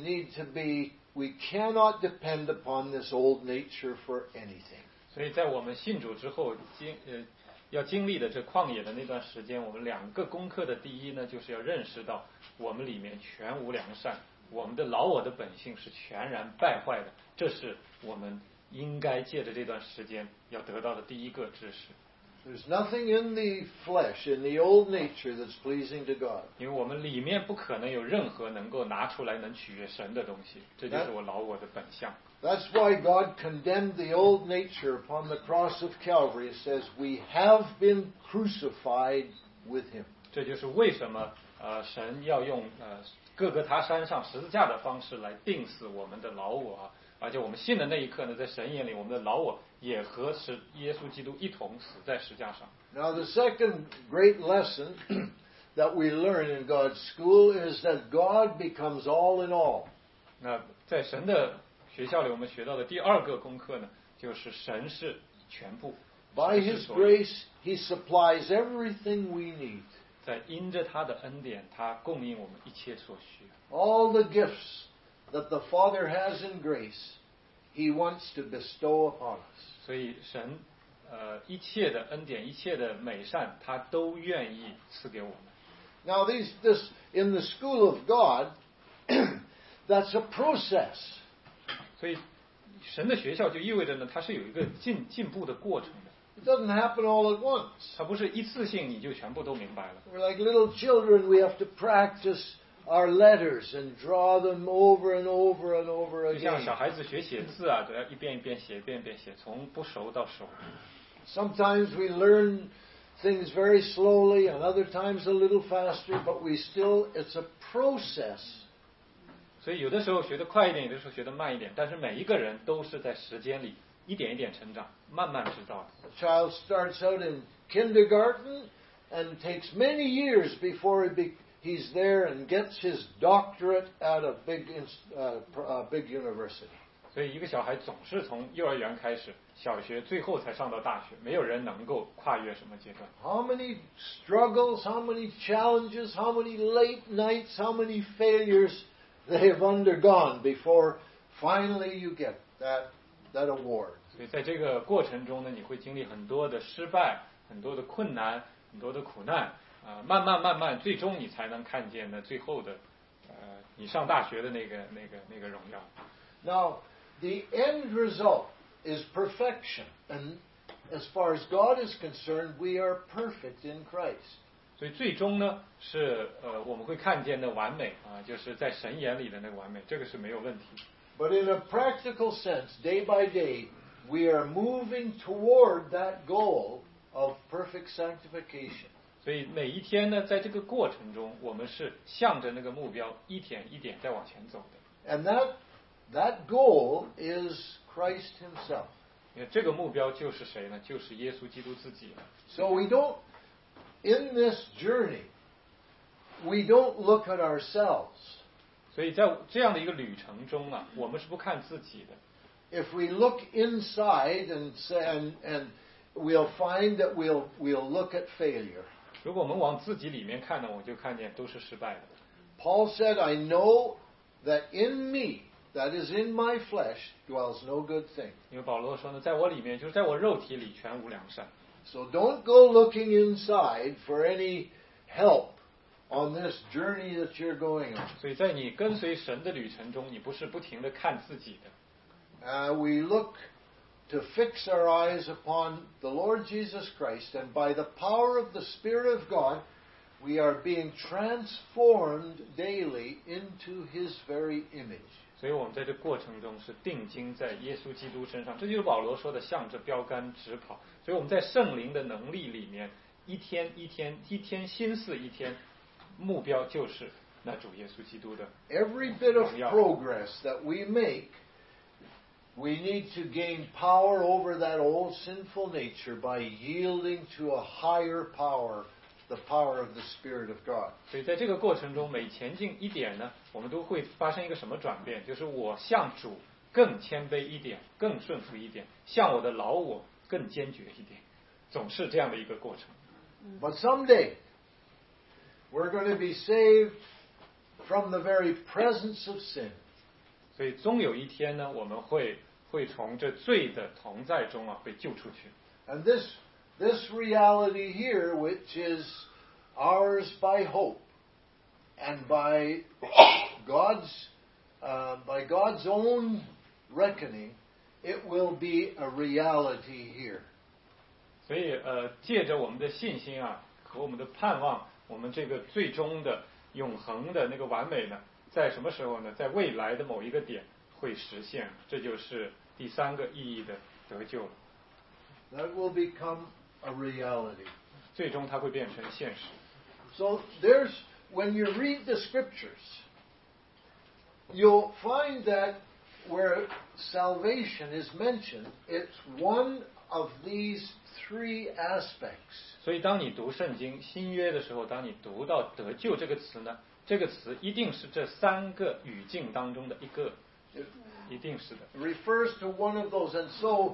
we cannot depend upon this old nature for anything. 所以在我们信主之后，要经历的这旷野的那段时间，我们两个功课的第一呢，就是要认识到我们里面全无良善，我们的老我的本性是全然败坏的，这是我们应该借着这段时间要得到的第一个知识。 There's nothing in the flesh, in the old nature, that's pleasing to God. 因为我们里面不可能有任何能够拿出来能取悦神的东西，这就是我老我的本相。 That's why God condemned the old nature upon the cross of Calvary. It says, we have been crucified with him. 这就是为什么神要用各个他山上十字架的方式来定死我们的老我啊，而且我们信的那一刻呢，在神眼里，我们的老我也和耶稣基督一同死在十字架上。 Now the second great lesson that we learn in God's school is that God becomes all in all. 那在神的学校里，我们学到的第二个功课呢，就是神是全部。 By his grace, he supplies everything we need. 在因着他的恩典，他供应我们一切所需。 All the gifts that the Father has in grace, he wants to bestow upon us. 所以神一切的恩典，一切的美善，他都愿意赐给我们。 Now this in the school of God, that's a process. 所以神的学校就意味着呢，它是有一个进步的过程的。 It doesn't happen all at once. 它不是一次性你就全部都明白了。 We're like little children. We have to practice our letters and draw them over and over and over 就像 again. 小孩子学写字啊，都要一遍一遍写，一遍一遍写，从不熟到熟。 Sometimes we learn things very slowly, and other times a little faster, but it's a process. 所以有的时候学得快一点，有的时候学得慢一点，但是每一个人都是在时间里一点一点成长，慢慢知道的。 A child starts out in kindergarten and takes many years before he's there and gets his doctorate at a big university. 所以一个小孩总是从幼儿园开始，小学最后才上到大学，没有人能够跨越什么阶段。 How many struggles, how many challenges, how many late nights, how many failures they have undergone before finally you get that award. 所以在这个过程中呢，你会经历很多的失败，很多的困难，很多的苦难，慢慢，最终你才能看见呢最后的，你上大学的那个荣耀。 Now, the end result is perfection, and as far as God is concerned, we are perfect in Christ. 所以最终呢是我们会看见的完美啊，就是在神眼里的那个完美，这个是没有问题。 But in a practical sense, day by day, we are moving toward that goal of perfect sanctification. 所以每一天呢，在这个过程中，我们是向着那个目标一点一点在往前走的。 And that goal is Christ himself. 因为这个目标就是谁呢？就是耶稣基督自己了。 So in this journey, we don't look at ourselves. 所以在这样的一个旅程中啊，我们是不看自己的。 If we look inside and we'll find that we'll look at failure. 如果我们往自己里面看呢，我就看见都是失败的。 Paul said, I know that in me, that is in my flesh, dwells no good thing. 因为保罗说呢，在我里面，就是在我肉体里全无良善。 So don't go looking inside for any help on this journey that you're going on. 所以在你跟随神的旅程中，你不是不停地看自己的。 We look to fix our eyes upon the Lord Jesus Christ, and by the power of the Spirit of God, we are being transformed daily into His very image. 所以我们在这过程中是定睛在耶稣基督身上，这就是保罗说的向着标杆直跑。所以我们在圣灵的能力里面，一天心思一天，目标就是那主耶稣基督的。 Every bit of progress that we make, we need to gain power over that old sinful nature by yielding to a higher power, the power of the Spirit of God. 所以在这个过程中，每前进一点呢，我们都会发生一个什么转变？就是我向主更谦卑一点，更顺服一点，向我的老我更坚决一点，总是这样的一个过程。 But someday, we're going to be saved from the very presence of sin. 所以终有一天呢，我们会从这罪的同在中啊被救出去。 And this reality here, which is ours by hope and by God's own reckoning, it will be a reality here. 所以借着我们的信心啊和我们的盼望，我们这个最终的永恒的那个完美呢，在什么时候呢？在未来的某一个点会实现，这就是第三个意义的得救了。 That will become a reality. 最终它会变成现实。 So when you read the scriptures, you'll find that where salvation is mentioned, it's one of these three aspects. 所以当你读圣经新约的时候，当你读到得救这个词呢，这个词一定是这三个语境当中的一个，一定是的。 It refers to one of those, and so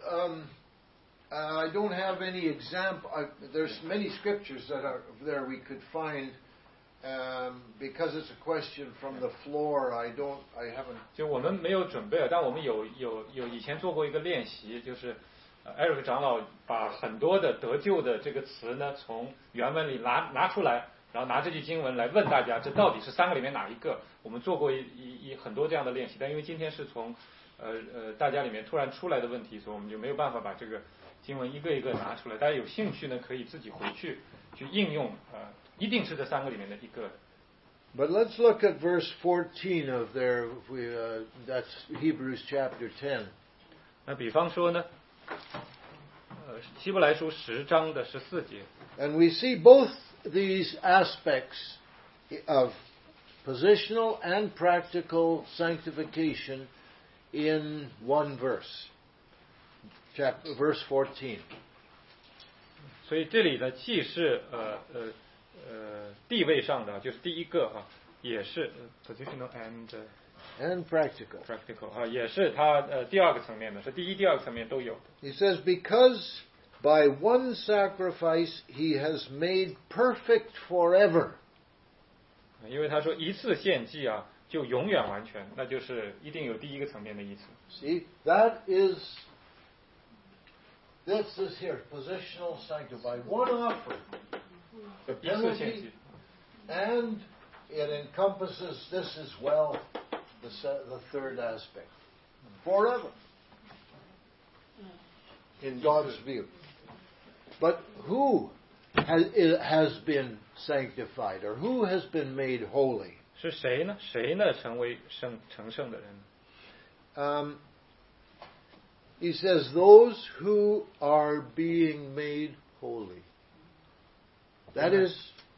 I don't have any example. There's many scriptures that are there we could find. Because it's a question from the floor, I haven't. 就我们没有准备，但我们有以前做过一个练习，就是Eric 长老把很多的得救的这个词呢，从原文里拿出来，然后拿这句经文来问大家，这到底是三个里面哪一个？我们做过很多这样的练习，但因为今天是从大家里面突然出来的问题，所以我们就没有办法把这个经文一个一个拿出来。大家有兴趣呢，可以自己回去应用，一定是这三个里面的一个。 But let's look at verse 14 of there. That's Hebrews chapter 10. 那比方说呢，希伯来书10章的14节。 And we see both these aspects of positional and practical sanctification in one verse. Verse 14. 所以这里呢，既是地位上的，就是第一个也是positional and practical 也是它第二个层面的，是第一、第二个层面都有的。 He says, because by one sacrifice he has made perfect forever. 因为他说一次献祭啊，就永远完全，那就是一定有第一个层面的意思。 See, this is here, positional sanctity. By one offering, the penalty, and it encompasses this as well, the third aspect. Forever. In God's view. But who has been sanctified, or who has been made holy? 是谁呢？谁呢成为成圣的人呢 ？He says, those who are being made holy. That is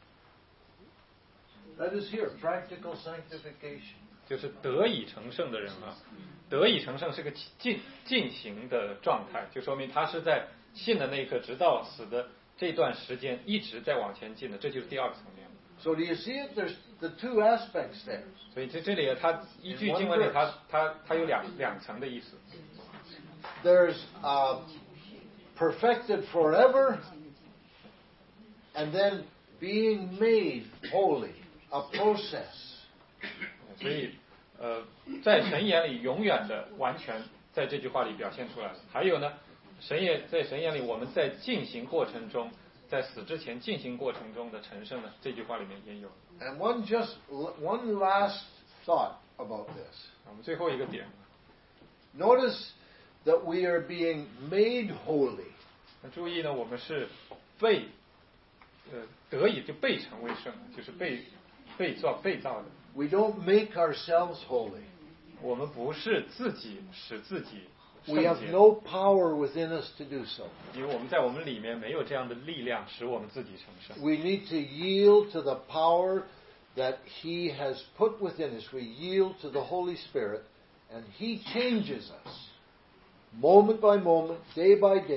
here, practical sanctification. 就是得以成圣的人啊，得以成圣是个进行的状态，就说明他是在信的那一刻，直到死的这段时间一直在往前进的，这就是第二个层面。 So do you see it? There's the two aspects there. 所以这里他一句经文里，他有两层的意思。 There's perfected forever, and then being made holy, a process. 所以在神眼里永远的完全，在这句话里表现出来了。还有呢，在神眼里，我们在进行过程中，在死之前进行过程中的成圣呢，这句话里面也有。 And one last thought about this. 我们最后一个点。 Notice that we are being made holy. 注意呢，我们是被得以就被成为圣，就是被造的。 We don't make ourselves holy. 我们不是自己使自己圣 We 洁。 have no power within us to do so. 因为我们在我们里面没有这样的力量使我们自己成圣。 We need to yield to the power that He has put within us. We yield to the Holy Spirit, and He changes us. Moment by moment, day by day,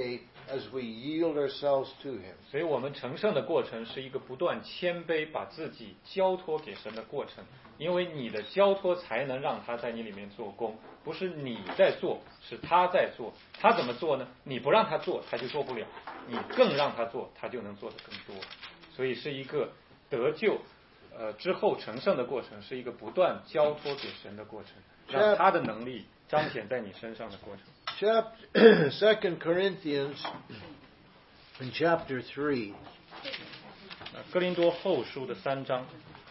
as we yield ourselves to Him. 所以我们成圣的过程是一个不断谦卑，把自己交托给神的过程。因为你的交托才能让他在你里面做工，不是你在做，是他在做。他怎么做呢？你不让他做，他就做不了；你更让他做，他就能做得更多。所以是一个得救之后成圣的过程，是一个不断交托给神的过程，让他的能力彰显在你身上的过程。 2 Corinthians in chapter 3. 哥林多后书的3章。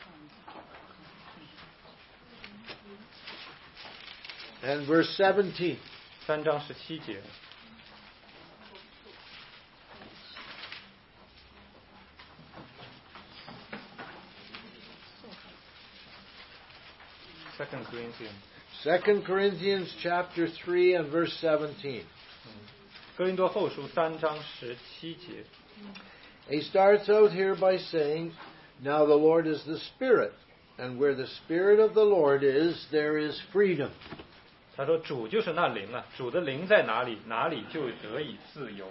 And verse 17. 3章17节。2 Corinthians chapter 3 and verse 17. 哥林多后书3章17节。 He starts out here by saying, now the Lord is the Spirit, and where the Spirit of the Lord is, there is freedom. 他说主就是那灵啊，主的灵在哪里，哪里就得以自由。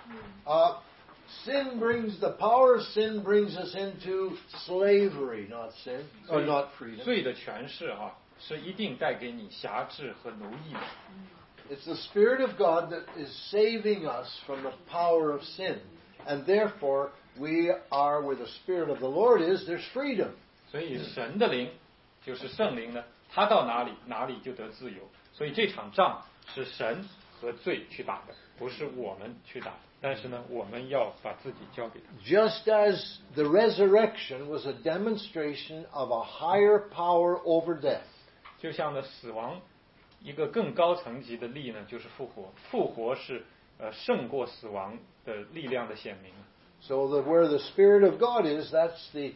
Sin brings, the power of sin brings us into slavery, not sin, or not freedom. 罪的权势是一定带给你辖制和奴役的。 It's the Spirit of God that is saving us from the power of sin. And therefore, we are where the Spirit of the Lord is, there's freedom. 所以神的灵就是圣灵呢，他到哪里，哪里就得自由。所以这场仗是神和罪去打的，不是我们去打的。但是呢，我们要把自己交给他。 Just as the resurrection was a demonstration of a higher power over death. 就像呢，死亡一个更高层级的力呢，就是复活。复活是胜过死亡的力量的显明。 So where the Spirit of God is, that's the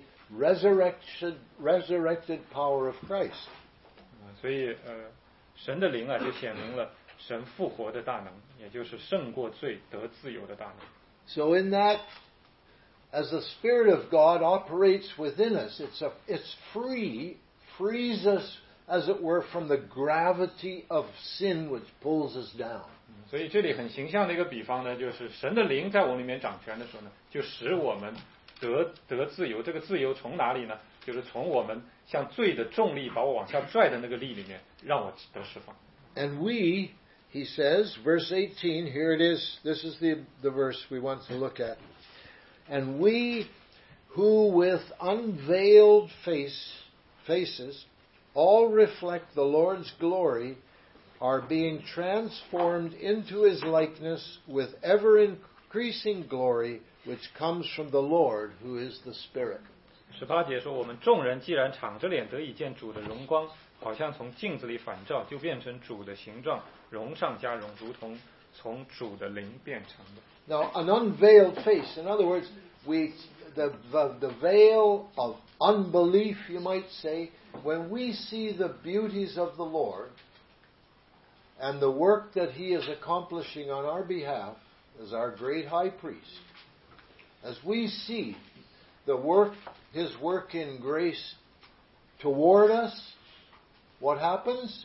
resurrected power of Christ. 所以神的灵就显明了神复活的大能，也就是胜过罪得自由的大能。 So in that, as the Spirit of God operates within us, it's frees us, as it were, from the gravity of sin which pulls us down. 所以这里很形象的一个比方呢，就是神的灵在我们里面掌权的时候呢，就使我们得自由。这个自由从哪里呢？就是从我们像罪的重力把我往下拽的那个力里面，让我得释放。 And we, he says, verse 18, here it is, this is the verse we want to look at. And we who with unveiled faces all reflect the Lord's glory are being transformed into His likeness with ever-increasing glory which comes from the Lord who is the Spirit. 18节说，我们众人既然敞着脸得以见主的荣光，好像从镜子里反照，就变成主的形状，荣上加荣，如同从主的灵变成的。 Now, an unveiled face, in other words, the veil of unbelief, you might say, when we see the beauties of the Lord and the work that He is accomplishing on our behalf as our great high priest, as we see His work in grace toward us, what happens?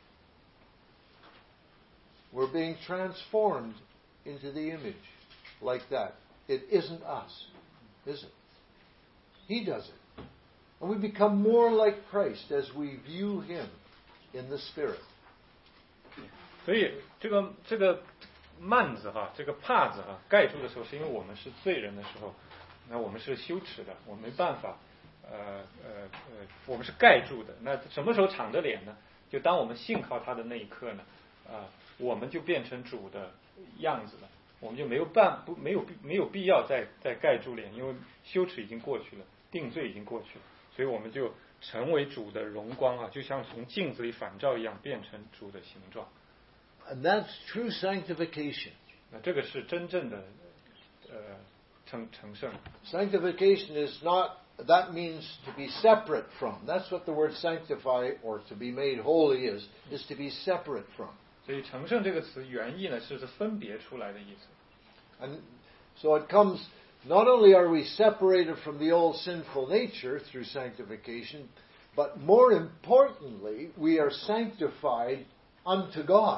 We're being transformed into the image like that. It isn't us, is it? He does it. And we become more like Christ as we view Him in the Spirit. 所以这个幔子这个帕子盖住的时候，是因为我们是罪人的时候，那我们是羞耻的，我们没办法，我们是盖住的。那什么时候敞着脸呢？就当我们信靠他的那一刻呢，我们就变成主的样子了，我们就没有必要再盖住脸，因为羞耻已经过去了，定罪已经过去了，所以我们就成为主的荣光就像从镜子里反照一样，变成主的形状。 And that's true sanctification. 那这个是真正的成圣。 Sanctification is not, that means to be separate from. That's what the word sanctify or to be made holy is to be separate from. 所以成圣这个词原意呢是分别出来的意思。 And so it comes, not only are we separated from the old sinful nature through sanctification, but more importantly, we are sanctified unto God.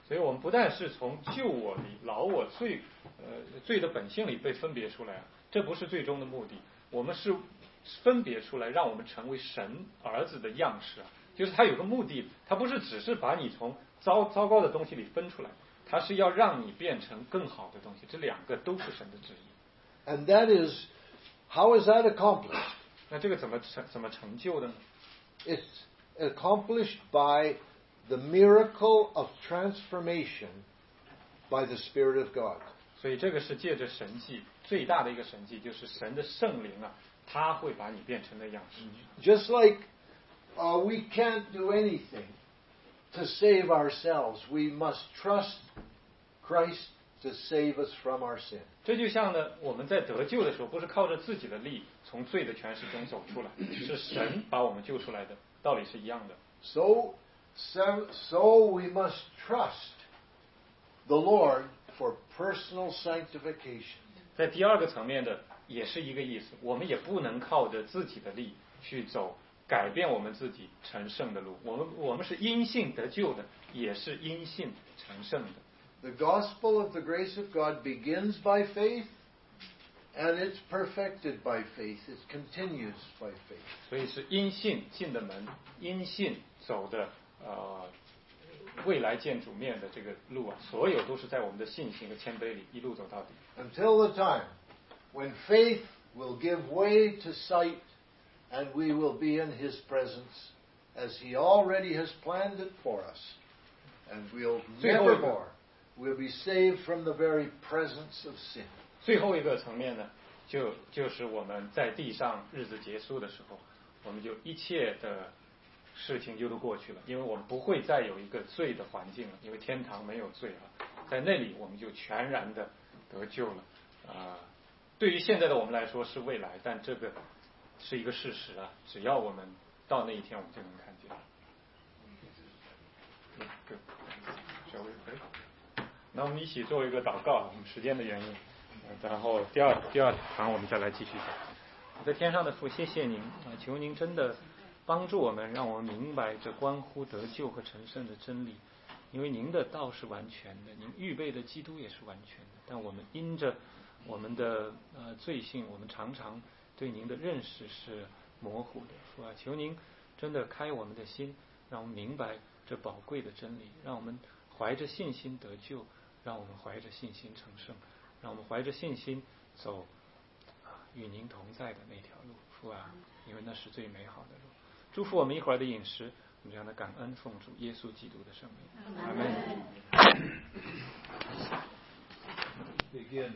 所以我们不但是从旧我里、老我罪的本性里被分别出来，这不是最终的目的。我们是分别出来，让我们成为神儿子的样式，就是他有个目的，他不是只是把你从糟糕的东西里分出来，他是要让你变成更好的东西。这两个都是神的旨意。 And that is, how is that accomplished? 那这个怎么成就的呢？ It's accomplished by the miracle of transformation by the Spirit of God. 所以这个是借着神迹，最大的一个神迹就是神的圣灵他会把你变成那样式。 Just like we can't do anything to save ourselves, we must trust Christ to save us from our sin. 这就像呢，我们在得救的时候，不是靠着自己的力从罪的权势中走出来，是神把我们救出来的，道理是一样的。 So we must trust the Lord for personal sanctification. 在第二个层面的也是一个意思，我们也不能靠着自己的力去走改变我们自己成圣的路。我们是因信得救的，也是因信成圣的。 The gospel of the grace of God begins by faith, and it's perfected by faith. It continues by faith. 所以是因信进的门，因信走的未来见主面的这个路所有都是在我们的信心和谦卑里一路走到底。 Until the time when faith will give way to sight, and we will be in His presence, as He already has planned it for us, and we'll nevermore.We'll be saved from the very presence of sin. 最后一个层面呢，就是我们在地上日子结束的时候，我们就一切的事情就都过去了，因为我们不会再有一个罪的环境了，因为天堂没有罪了，在那里我们就全然的得救了。对于现在的我们来说是未来，但这个是一个事实只要我们到那一天，我们就能看见。那我们一起做一个祷告，我们时间的原因，然后第二堂我们再来继续讲。在天上的父，谢谢您求您真的帮助我们，让我们明白这关乎得救和成圣的真理。因为您的道是完全的，您预备的基督也是完全的，但我们因着我们的罪性，我们常常对您的认识是模糊的。父求您真的开我们的心，让我们明白这宝贵的真理，让我们怀着信心得救，让我们怀着信心成圣，让我们怀着信心走与您同在的那条路。父因为那是最美好的路。祝福我们一会儿的饮食，我们这样的感恩奉主耶稣基督的圣名。阿门。 Begin.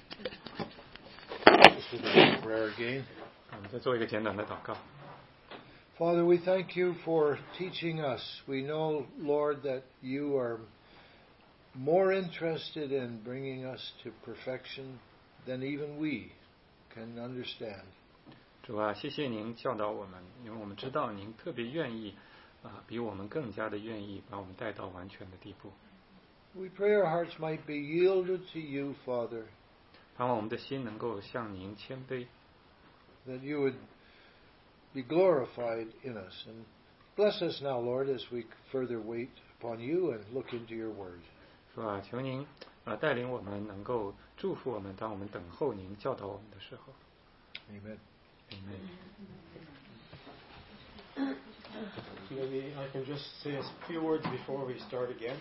This is the prayer again. 我们再做一个简短的祷告。 Father, we thank you for teaching us. We know, Lord, that you are more interested in bringing us to perfection than even we can understand. 主谢谢您教导我们，因为我们知道您特别愿意比我们更加的愿意把我们带到完全的地步。 We pray our hearts might be yielded to you, Father. 盼望我们的心能够向您谦卑。 That you would be glorified in us. And bless us now, Lord, as we further wait upon you and look into your word. 是吧？求您带领我们，能够祝福我们，当我们等候您教导我们的时候。 Amen. Maybe I can just say a few words before we start again.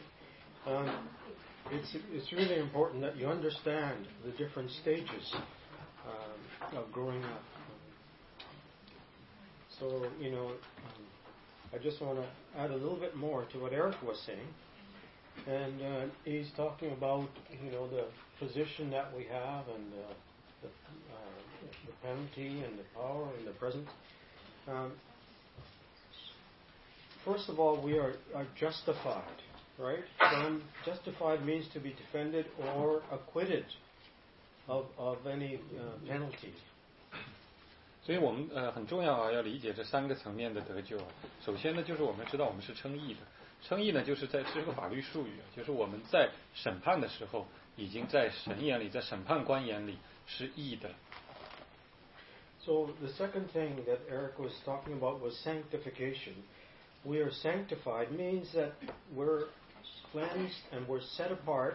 It's really important that you understand the different stages of growing up. So, I just want to add a little bit more to what Eric was saying. And he's talking about, the position that we have and the penalty and the power and the present. First of all, we are justified, right? Justified means to be defended or acquitted of any penalty. 所以我们很重要要理解这三个层面的得救。首先呢，就是我们知道我们是称义的。称义呢，就是是个法律术语，就是我们在审判的时候，已经在神眼里，在审判官眼里是义的。 So the second thing that Eric was talking about was sanctification. We are sanctified means that we're cleansed and we're set apart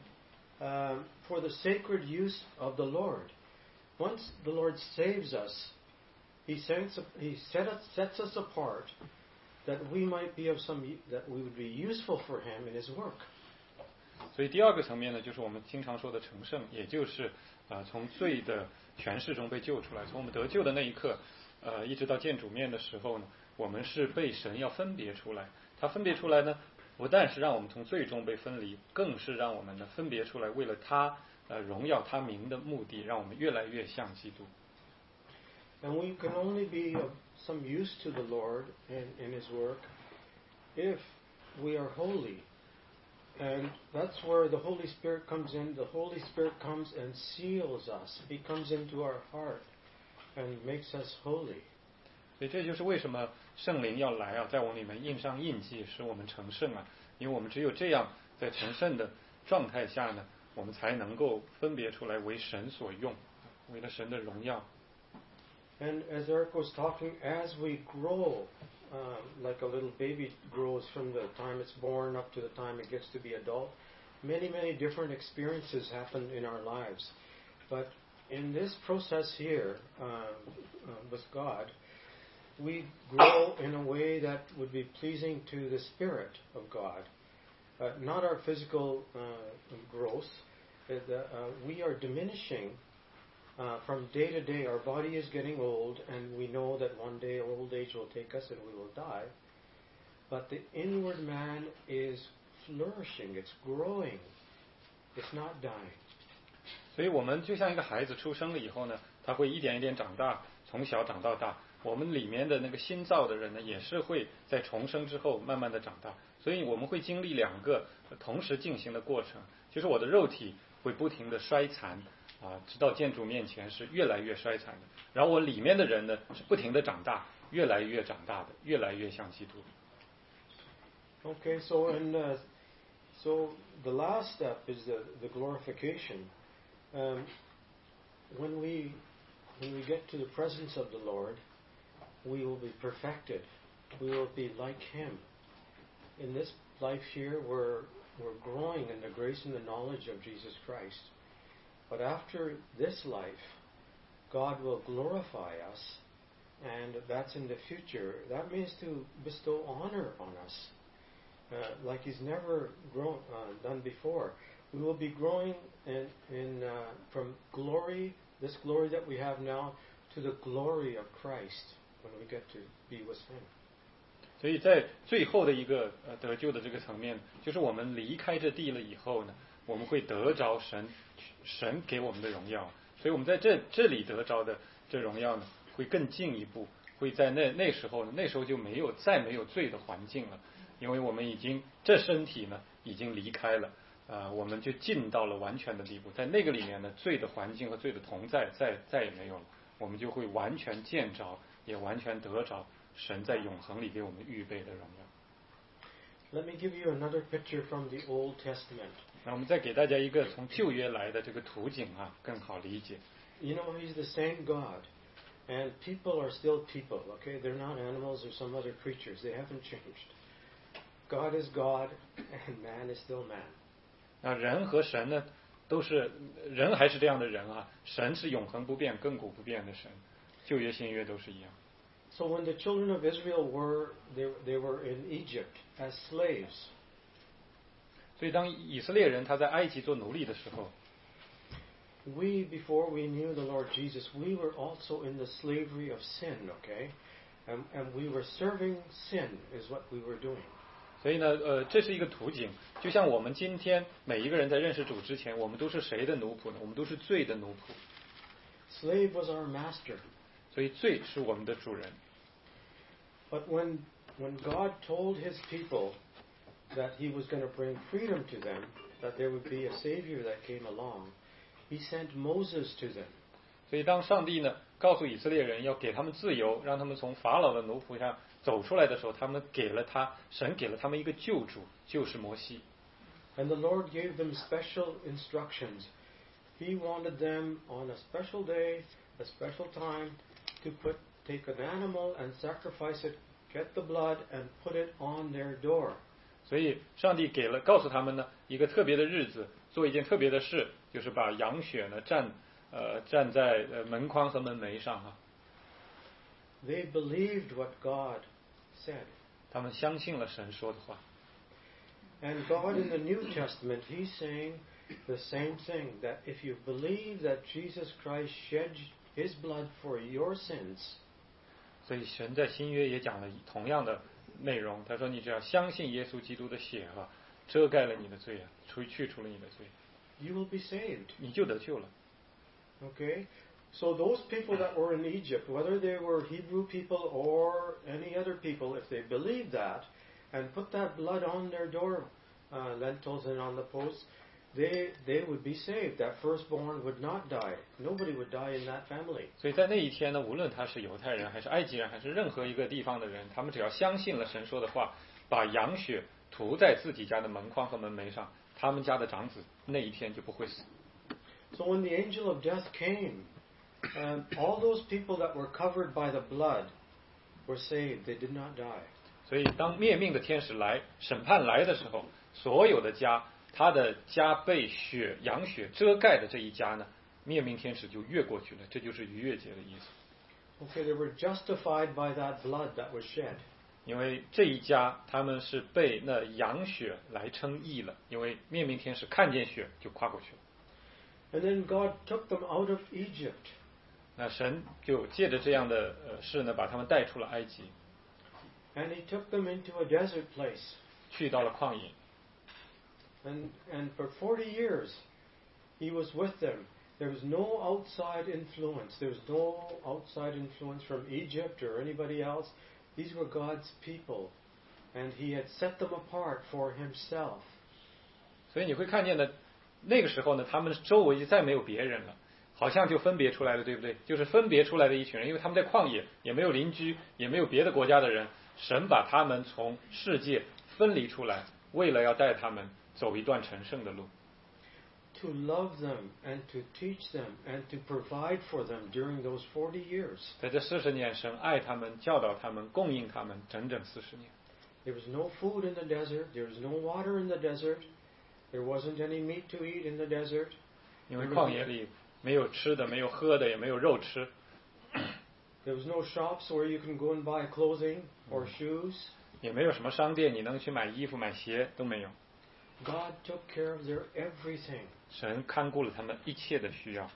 for the sacred use of the Lord. Once the Lord saves us, He sets us apart that we might be that we would be useful for Him in His work. 所以第二个层面呢，就是我们经常说的成圣，也就是从罪的权势中被救出来。从我们得救的那一刻，一直到见主面的时候呢，我们是被神要分别出来。他分别出来呢，不但是让我们从罪中被分离，更是让我们呢分别出来，为了他荣耀他名的目的，让我们越来越像基督。 And we can only be of some use to the Lord in His work if we are holy. And that's where the Holy Spirit comes in. The Holy Spirit comes and seals us. He comes into our heart and makes us holy. 所以这就是为什么圣灵要来啊，在我们里面印上印记，使我们成圣啊。因为我们只有这样，在成圣的状态下呢，我们才能够分别出来为神所用，为了神的荣耀。 And as Eric was talking, as we grow, like a little baby grows from the time it's born up to the time it gets to be adult, many different experiences happen in our lives. But in this process here, with God, we grow in a way that would be pleasing to the Spirit of God, not our physical growth. We are diminishing from day to day. Our body is getting old, and we know that one day old age will take us and we will die. But the inward man is flourishing. It's growing. It's not dying. 所以我们就像一个孩子出生了以后呢，他会一点一点长大，从小长到大。我们里面的那个新造的人呢，也是会在重生之后慢慢的长大。所以我们会经历两个同时进行的过程，就是我的肉体会不停的衰残直到见主面前是越来越衰残的。然后我里面的人呢，是不停的长大，越来越长大的，越来越像基督。 Okay, so the last step is the glorification. When we get to the presence of the Lord, we will be perfected. We will be like Him. In this life here, we're growing in the grace and the knowledge of Jesus Christ. But after this life, God will glorify us, and that's in the future. That means to bestow honor on us, like He's never done before. We will be growing from glory, this glory that we have now, to the glory of Christ when we get to be with Him. 所以在最后的一个得救的这个层面，就是我们离开这地了以后呢，我们会得着神给我们的荣耀。所以我们在这里得着的这荣耀呢，会更进一步，会在那时候呢，那时候就再没有罪的环境了，因为我们已经这身体呢已经离开了，我们就进到了完全的地步。在那个里面呢，罪的环境和罪的同在再也没有了，我们就会完全见着，也完全得着神在永恒里给我们预备的荣耀。 Let me give you another picture from the Old Testament. 那我们再给大家一个从旧约来的这个图景更好理解。 You know, He's the same God, and people are still people. Okay, they're not animals or some other creatures. They haven't changed. God is God, and man is still man. 那人和神呢，都是人还是这样的人神是永恒不变、亘古不变的神，旧约新约都是一样。 So when the children of Israel they were in Egypt as slaves. 所以当以色列人他在埃及做奴隶的时候， before we knew the Lord Jesus, we were also in the slavery of sin, okay? And we were serving sin is what we were doing. 所以呢，这是一个图景，就像我们今天每一个人在认识主之前，我们都是谁的奴仆呢？我们都是罪的奴仆。 Slave was our master. 所以罪是我们的主人。 But when God told His people that He was going to bring freedom to them, that there would be a Savior that came along, He sent Moses to them. 所以当上帝呢告诉以色列人要给他们自由，让他们从法老的奴仆下走出来的时候，神给了他们一个救主，就是摩西。 And the Lord gave them special instructions. He wanted them on a special day, a special time, to take an animal and sacrifice it, get the blood and put it on their door. 所以上帝告诉他们呢一个特别的日子，做一件特别的事，就是把羊血呢蘸在门框和门楣上啊。 They believed what God said. 他们相信了神说的话。 And God in the New Testament, He's saying the same thing, that if you believe that Jesus Christ shed His blood for your sins, 所以神在新约也讲了同样的内容，他说你只要相信耶稣基督的血啊，遮盖了你的罪啊，去除了你的罪， you will be saved. 你就得救了。 Okay? So those people that were in Egypt, whether they were Hebrew people or any other people, if they believed that and put that blood on their door lentils and on the posts, they would be saved. That firstborn would not die. Nobody would die in that family. 所以在那一天呢，无论他是犹太人还是埃及人还是任何一个地方的人，他们只要相信了神说的话，把羊血涂在自己家的门框和门楣上，他们家的长子那一天就不会死。 So when the angel of death came, all those people that were covered by the blood were saved. They did not die. 所以当灭命的天使来审判来的时候，所有的家，他的家被羊血遮盖的这一家呢，灭命天使就越过去了，这就是逾越节的意思。 Okay, they were justified by that blood that was shed. 因为这一家他们是被那羊血来称义了，因为灭命天使看见血就跨过去了。 And then God took them out of Egypt. 那神就借着这样的事呢，把他们带出了埃及， And He took them into a desert place. 去到了旷野。 And for 40 years, He was with them. There was no outside influence. There was no outside influence from Egypt or anybody else. These were God's people. And He had set them apart for Himself. 所以你会看见呢，那个时候呢，他们周围就再没有别人了，好像就分别出来了，对不对？就是分别出来的一群人，因为他们在旷野，也没有邻居，也没有别的国家的人，神把他们从世界分离出来，为了要带他们走一段成圣的路。 To love them and to teach them and to provide for them during those 40 years. 在这40年，神爱他们，教导他们，供应他们整整40年。 There was no food in the desert. There was no water in the desert. There wasn't any meat to eat in the desert. 因为旷野里没有吃的，没有喝的，也没有肉吃。 There was no shops where you can go and buy clothing or shoes. 也没有什么商店，你能去买衣服、买鞋都没有。 God took care of their everything. 神看顾了他们一切的需要。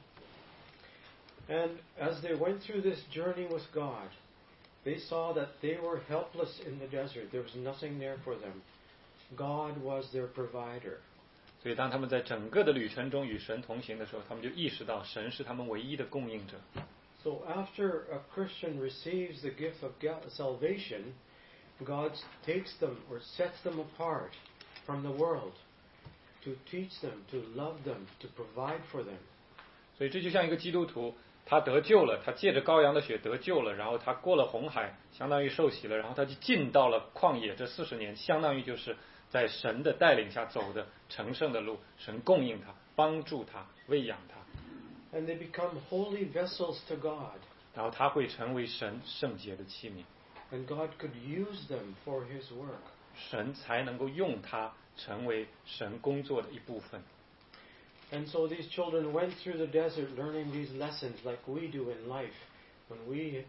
And as they went through this journey with God, they saw that they were helpless in the desert. There was nothing there for them. God was their provider. 所以当他们在整个的旅程中与神同行的时候，他们就意识到神是他们唯一的供应者。 So after a Christian receives the gift of salvation, God takes them or sets them apart from the world to teach them, to love them, to provide for them. 所以这就像一个基督徒，他得救了，他借着羔羊的血得救了，然后他过了红海，相当于受洗了，然后他就进到了旷野，这40年相当于就是在神的带领下走的成圣的路，神供应他，帮助他，喂养他。 And they become holy vessels to God. 然后他会成为神圣洁的器皿， And God could use them for His work. 神才能够用他成为神工作的一部分。 And so these children went through the desert learning these lessons like we do in life. When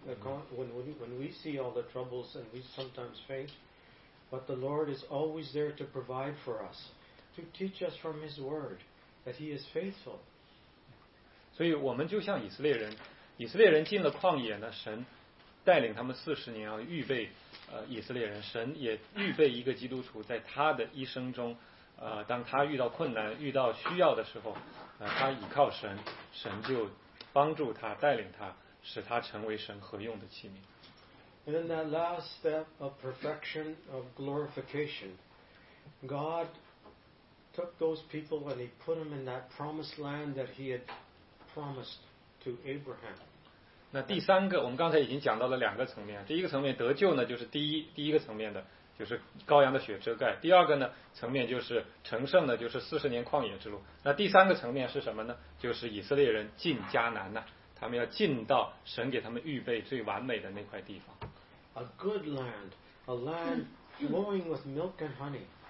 we see all the troubles and we sometimes faint, but the Lord is always there to provide for us, to teach us from His Word that He is faithful. 所以我们就像以色列人，以色列人进了旷野呢，神带领他们40年啊，预备以色列人，神也预备一个基督徒在他的一生中，当他遇到困难、遇到需要的时候，他倚靠神，神就帮助他、带领他，使他成为神合用的器皿。 And in that last step of perfection, of glorification, God took those people and He put them in that promised land that He had promised to Abraham. 那第三个，我们刚才已经讲到了2个层面。第一个层面得救呢，就是第一个层面的，就是羔羊的血遮盖；第二个呢层面就是成圣呢，就是40年旷野之路。那第三个层面是什么呢？就是以色列人进迦南呐，他们要进到神给他们预备最完美的那块地方。 A good land, a land flowing with milk and honey.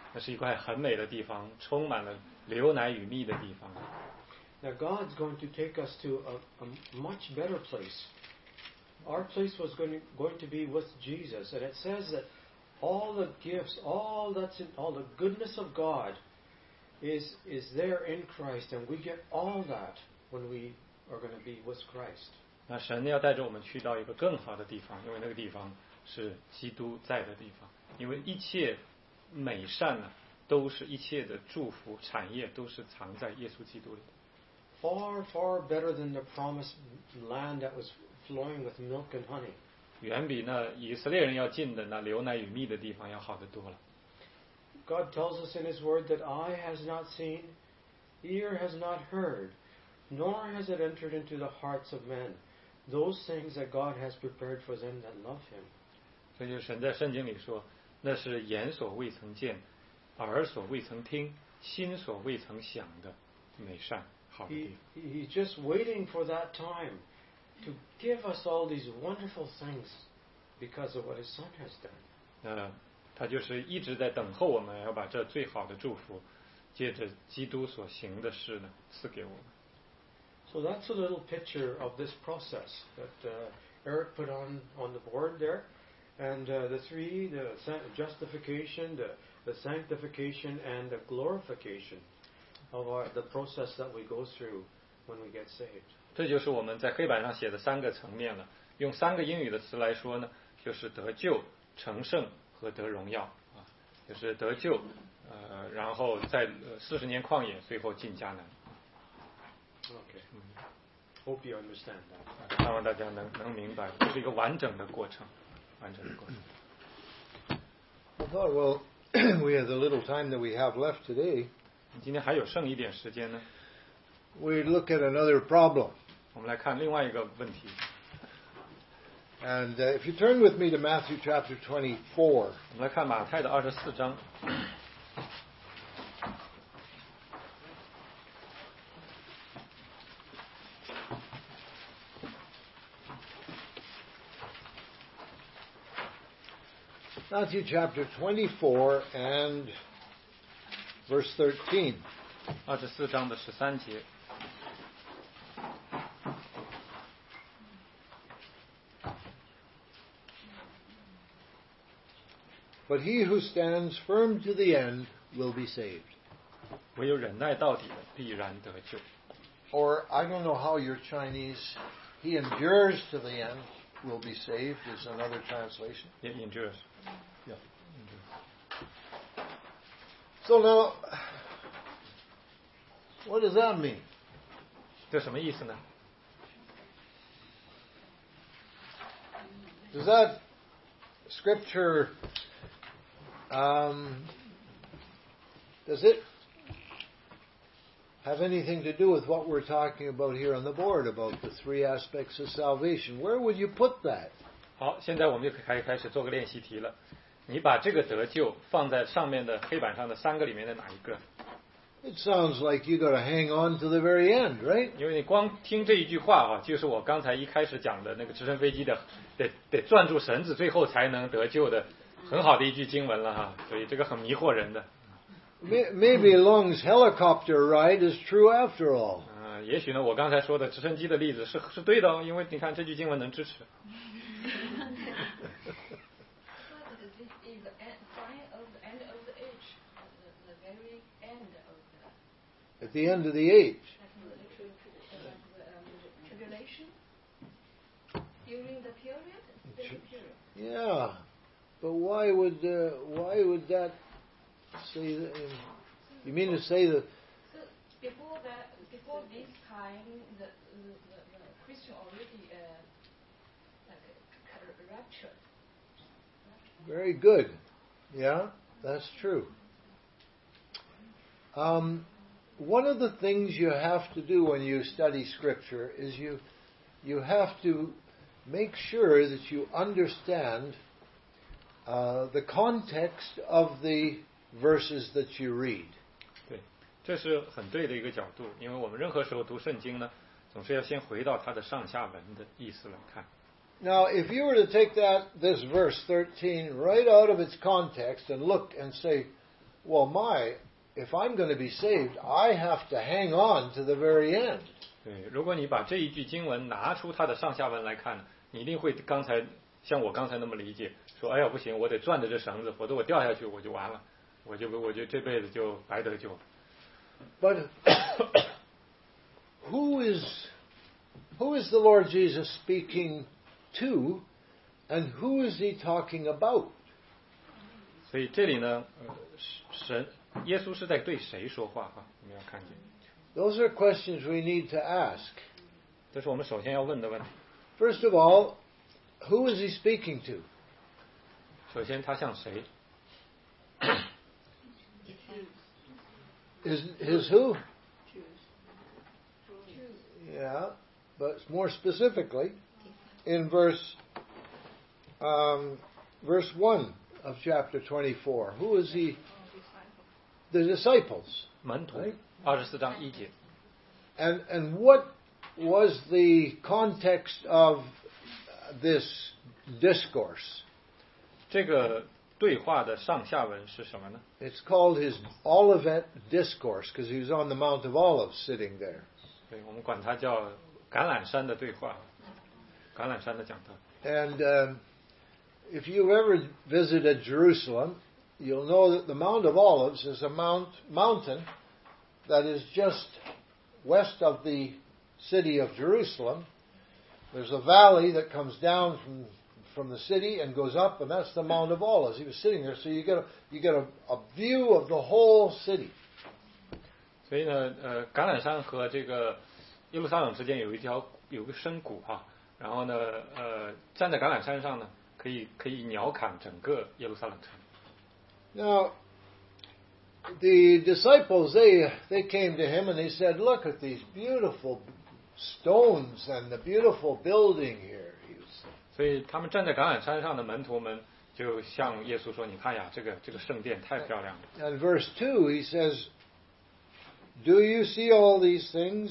那是一块很美的地方，充满了流奶与蜜的地方。 Now God's going to take us to a much better place. Our place was going to be with Jesus, and it says that all the gifts, all the goodness of God is there in Christ, and we get all that when we are going to be with Christ. 那神要带着我们去到一个更好的地方，因为那个地方是基督在的地方。因为一切美善呢，都是一切的祝福产业都是藏在耶稣基督里。 Far, far better than the promised land that was flowing with milk and honey. 远比那以色列人要进的那流奶与蜜的地方要好得多了。 God tells us in His Word that eye has not seen, ear has not heard, nor has it entered into the hearts of men, those things that God has prepared for them that love Him. 所以就是神在圣经里说，那是眼所未曾见，耳所未曾听，心所未曾想的美善好的地方。 He's just waiting for that time to give us all these wonderful things because of what His Son has done. 他就是一直在等候我们，要把这最好的祝福，借着基督所行的事呢，赐给我们。 So that's a little picture of this process that Eric put on the board there, and the three: the justification, the sanctification, and the glorification of the process that we go through when we get saved. 这就是我们在黑板上写的3个层面了。用3个英语的词来说呢，就是得救、成圣和得荣耀啊，就是得救，然后在40年旷野，最后进迦南。 Okay. Hope you understand that. 希望大家能明白，这是一个完整的过程，完整的过程。 I thought, well, we have the little time that we have left today. 今天还有剩一点时间呢， We look at another problem. 我们来看另外一个问题。 And if you turn with me to Matthew chapter 24. 我们来看马太的24章。 Matthew chapter 24 and verse 13. 24章的13节。 But he who stands firm to the end will be saved. 唯有忍耐到底的，必然得救。 Or, I don't know how your Chinese, he endures to the end will be saved is another translation. endures. Yeah. So now, what does that mean? 这什么意思呢？ Does that scripture, does it have anything to do with what we're talking about here on the board, about the 3 aspects of salvation? Where would you put that? 好，现在我们就开始做个练习题了。你把这个得救放在上面的黑板上的3个里面的哪一个？ It sounds like you got to hang on to the very end, right? 因为你光听这一句话啊，就是我刚才一开始讲的那个直升飞机的，得攥住绳子，最后才能得救的，很好的一句经文了哈。所以这个很迷惑人的。 Maybe Long's helicopter ride is true after all. 也许呢，我刚才说的直升机的例子是对的哦，因为你看这句经文能支持。 At the end of the age. Tribulation? During the period? Yeah, but why would that say that? You mean to say that? So before this time, the Christian already raptured. Very good. Yeah, that's true. One of the things you have to do when you study Scripture is you have to make sure that you understand the context of the verses that you read. 对，这是很对的一个角度，因为我们任何时候读圣经呢，总是要先回到它的上下文的意思来看。 Now, if you were to take this verse 13 right out of its context and look and say, well, if I'm going to be saved, I have to hang on to the very end. 对，如果你把这一句经文拿出它的上下文来看，你一定会像我刚才那么理解，说哎呀不行，我得攥着这绳子，否则我掉下去我就完了，我就这辈子就白得救。 But who is the Lord Jesus speaking to, and who is he talking about? 所以这里呢，耶稣是在对谁说话哈？我们要看见。 Those are questions we need to ask. 这是我们首先要问的问题。 First of all, who is he speaking to? 首先他向谁？ His who? Yeah, but more specifically, in verse 1 of chapter 24, who is he? The disciples. 门徒 Right. 24章1节。 And what was the context of this discourse? 这个对话的上下文是什么呢？ It's called his Olivet Discourse because he was on the Mount of Olives sitting there. 对，我们管它叫橄榄山的对话，橄榄山的讲道。 And if you've ever visited Jerusalem, you'll know that the Mount of Olives is a mountain that is just west of the city of Jerusalem. There's a valley that comes down from the city and goes up, and that's the Mount of Olives. He was sitting there, so you get a view of the whole city. 所以呢，橄榄山和这个耶路撒冷之间有个深谷哈，然后呢，站在橄榄山上呢，可以鸟瞰整个耶路撒冷城。 Now, the disciples, they came to him and they said, look at these beautiful stones and the beautiful building here. 所以他们站在橄榄山上的门徒们就向耶稣说：“你看呀，这个圣殿太漂亮了。” And verse 2, he says, Do you see all these things?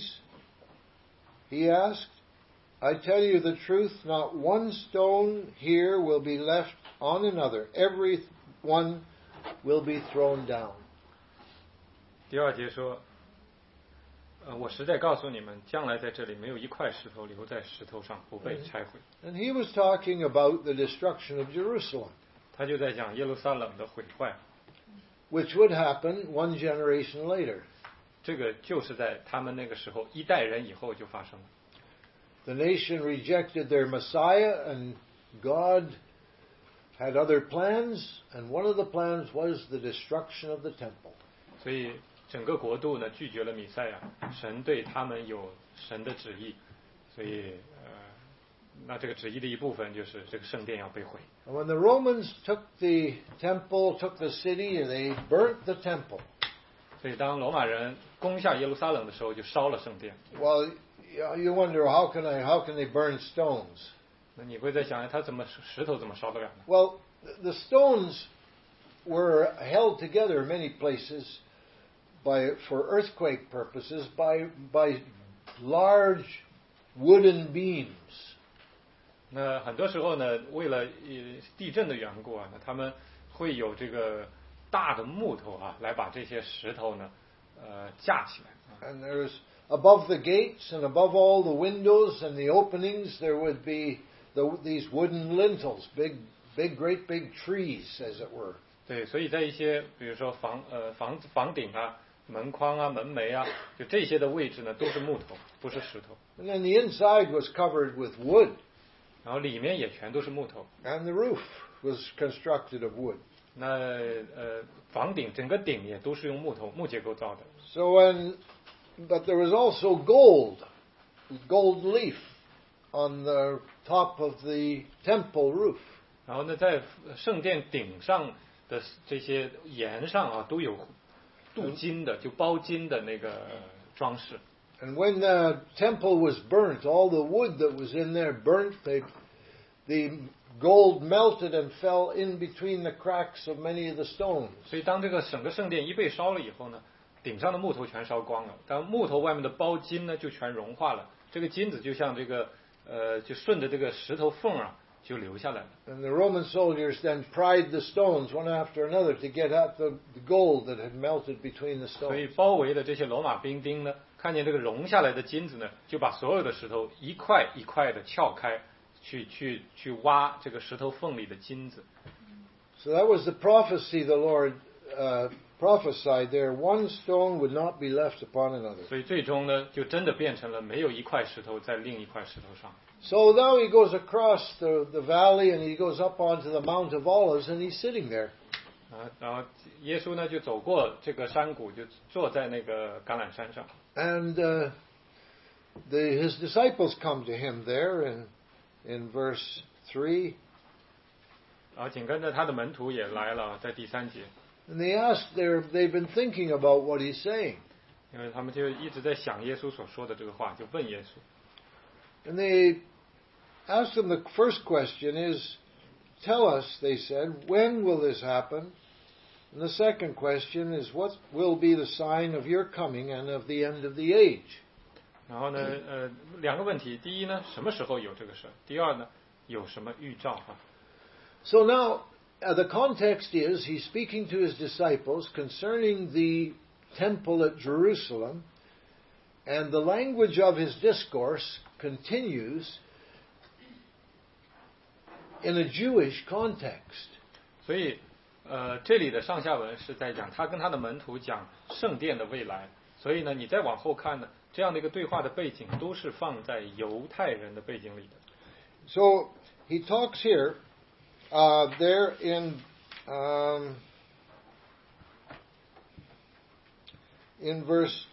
He asked. I tell you the truth, not one stone here will be left on another. Every one will be thrown down. 第2节说：“我实在告诉你们，将来在这里没有一块石头留在石头上不被拆毁。” And he was talking about the destruction of Jerusalem, 他就在讲耶路撒冷的毁坏， which would happen one generation later. 这个就是在他们那个时候一代人以后就发生了。 The nation rejected their Messiah, and God had other plans, and one of the plans was the destruction of the temple. 所以整个国度呢拒绝了弥赛亚，神对他们有神的旨意，所以那这个旨意的一部分就是这个圣殿要被毁。 And when the Romans took the temple, took the city, they burnt the temple. 所以当罗马人攻下耶路撒冷的时候，就烧了圣殿。 Well, you wonder how can they burn stones? 那你会在想，他石头怎么烧得了呢？ Well, the stones were held together in many places for earthquake purposes by large wooden beams. 那很多时候呢，为了地震的缘故啊，那他们会有这个大的木头啊，来把这些石头呢，架起来。 And there's above the gates and above all the windows and the openings, there would be these wooden lintels, great big trees, as it were. 对，所以在一些比如说房顶啊、门框啊、门楣啊，就这些的位置呢，都是木头，不是石头。 And then the inside was covered with wood. 然后里面也全都是木头。 And the roof was constructed of wood. 那房顶整个顶也都是用木结构造的。 But there was also gold leaf on the top of the temple roof. 然后呢，在圣殿顶上的这些檐上啊，都有镀金的，就包金的那个装饰。 And when the temple was burnt, all the wood that was in there burnt. The gold melted and fell in between the cracks of many of the stones. 所以当这个整个圣殿一被烧了以后呢，顶上的木头全烧光了，但木头外面的包金呢就全融化了。这个金子就像这个就顺着这个石头缝啊， 就留下来了。 And the Roman soldiers then pried the stones one after another to get at the gold that had melted between the 所以 stones. 包围的这些罗马兵丁呢，看见这个融下来的金子呢，就把所有的石头一块一块的撬开，去挖这个石头缝里的金子。 So that was the prophecy the Lord prophesied there. One stone would not be left upon another. 所以最终呢，就真的变成了没有一块石头在另一块石头上。 So now he goes across the valley and he goes up onto the Mount of Olives and he's sitting there. 然后耶稣呢就走过这个山谷，就坐在那个橄榄山上。 And his disciples come to him there in verse 3. 然后紧跟着他的门徒也来了，在第3节。 And they ask, they've been thinking about what he's saying. 因为他们就一直在想耶稣所说的这个话，就问耶稣。 And they asked him, the first question is, tell us, they said, when will this happen? And the second question is, what will be the sign of your coming and of the end of the age? 然后呢，2个问题，第一呢，什么时候有这个事？第二呢，有什么预兆啊？ So now, the context is, he's speaking to his disciples concerning the temple at Jerusalem, and the language of his discourse continues in a Jewish context. 所以这里的上下文是在讲他跟他的门徒讲圣殿的未来。所以呢，你再往后看呢，这样的一个对话的背景都是放在犹太人的背景里的。 So he talks here, there in verse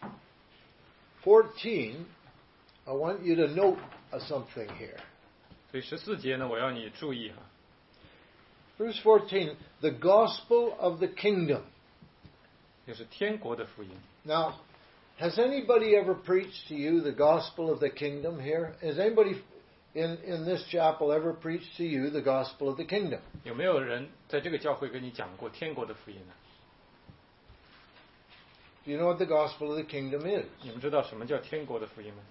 14. I want you to note something here. 所以14节呢，我要你注意哈。 Verse 14, the gospel of the kingdom. 就是天国的福音。 Now, has anybody ever preached to you the gospel of the kingdom here? Has anybody in this chapel ever preached to you the gospel of the kingdom? 有没有人在这个教会跟你讲过天国的福音呢？ Do you know what the gospel of the kingdom is? 你们知道什么叫天国的福音吗？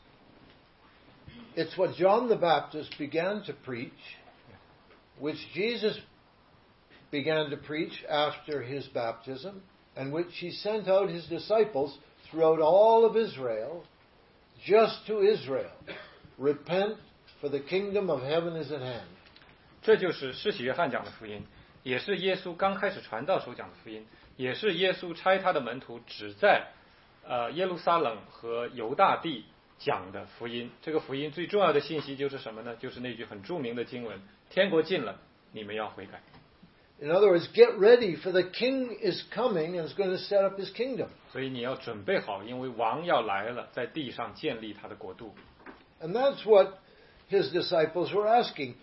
It's what John the Baptist began to preach, which Jesus began to preach after his baptism, and which he sent out his disciples throughout all of Israel, just to Israel. Repent, for the kingdom of heaven is at hand. 这就是施洗约翰讲的福音，也是耶稣刚开始传道时候讲的福音，也是耶稣差他的门徒只在耶路撒冷和犹大地讲的福音。这个福音最重要的信息就是什么呢？就是那句很著名的经文：天国近了，你们要悔改。 In other words, get ready, for the king is coming and is going to set up his kingdom. 所以你要准备好，因为王要来了，在地上建立他的国度。 And that's what his disciples were asking.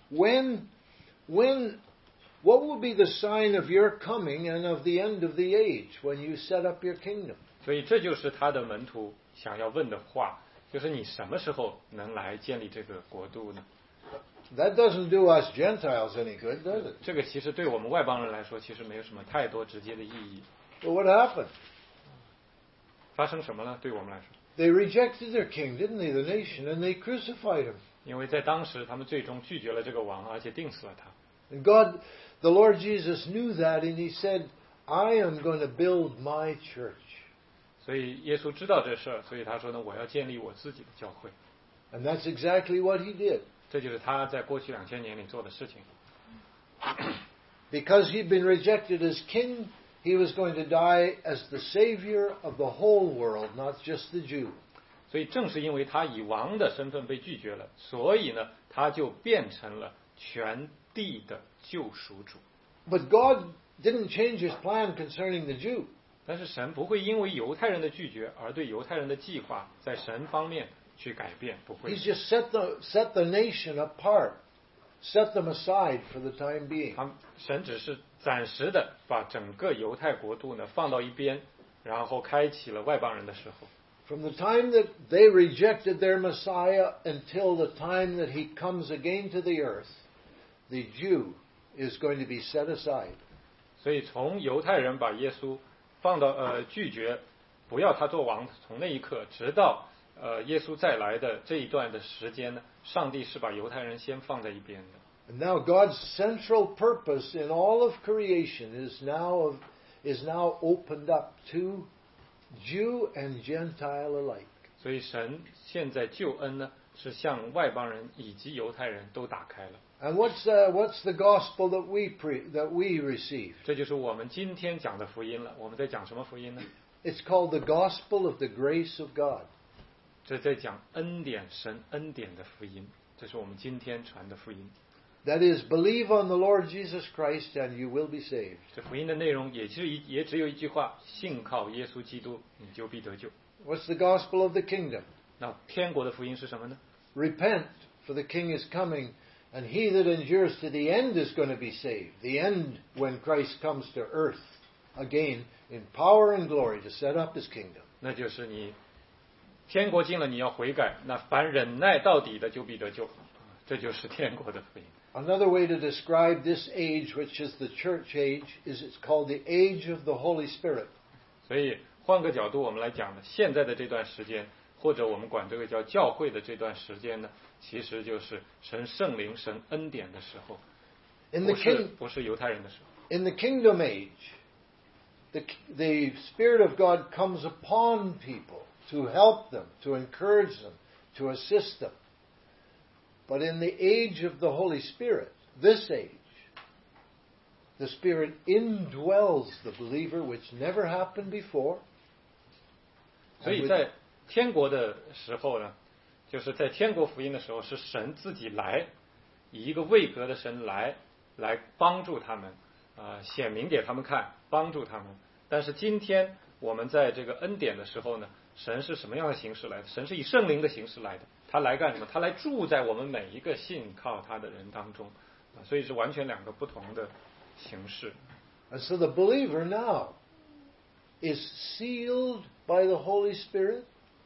What will be the sign of your coming and of the end of the age when you set up your kingdom? 所以这就是他的门徒想要问的话，就是你什么时候能来建立这个国度呢？ That doesn't do us Gentiles any good, does it? 这个其实对我们外邦人来说，其实没有什么太多直接的意义。 But what happened? 发生什么呢？对我们来说， They rejected their king, didn't they, the nation, and they crucified him. 因为在当时他们最终拒绝了这个王，而且定死了他。 And God, the Lord Jesus knew that, and he said, I am going to build my church. 所以耶稣知道这事儿，所以他说呢，我要建立我自己的教会。 And that's exactly what he did. 这就是他在过去2000年里做的事情。 Because he'd been rejected as king, he was going to die as the savior of the whole world, not just the Jew. 所以正是因为他以王的身份被拒绝了，所以呢，他就变成了全地的救赎主。 But God didn't change his plan concerning the Jew. 但是神不会因为犹太人的拒绝而对犹太人的计划在神方面去改变，不会。 He's just set the nation apart, set them aside for the time being. 神只是暂时的把整个犹太国度呢放到一边，然后开启了外邦人的时候。 From the time that they rejected their Messiah until the time that he comes again to the earth, the Jew is going to be set aside. 所以从犹太人把耶稣放到拒绝不要他做王，从那一刻直到耶稣再来的这一段的时间呢，上帝是把犹太人先放在一边的。 And now God's central purpose in all of creation is now opened up to Jew and Gentile alike. 所以神现在救恩呢，是向外邦人以及犹太人都打开了。 And what's the gospel that we receive? 这就是我们今天讲的福音了。我们在讲什么福音呢？ It's called the gospel of the grace of God. 这在讲恩典，神恩典的福音。这是我们今天传的福音。 That is, believe on the Lord Jesus Christ and you will be saved. 这福音的内容也只有一句话：信靠耶稣基督，你就必得救。 What's the gospel of the kingdom? 那天国的福音是什么呢？ Repent, for the king is coming, and he that endures to the end is going to be saved. The end when Christ comes to earth again in power and glory to set up his kingdom. 那就是你天国近了，你要悔改，那凡忍耐到底的就必得救。这就是天国的福音。 Another way to describe this age, which is the church age, is it's called the age of the Holy Spirit. 所以换个角度，我们来讲呢，现在的这段时间，或者我们管这个叫教会的这段时间呢，其实就是神圣灵、神恩典的时候， In the 不是犹太人的时候。 in the kingdom age, the Spirit of God comes upon people to help them, to encourage them, to assist them. But in the age of the Holy Spirit, this age, the Spirit indwells the believer, which never happened before. 所以在天国的时候呢，就是在天国福音的时候，是神自己来，以一个位格的神来帮助他们，显明给他们看，帮助他们。但是今天我们在这个恩典的时候呢，神是什么样的形式来的？神是以圣灵的形式来的。他来干什么？他来住在我们每一个信靠他的人当中，所以是完全两个不同的形式。 And so the believer now is sealed by the Holy Spirit,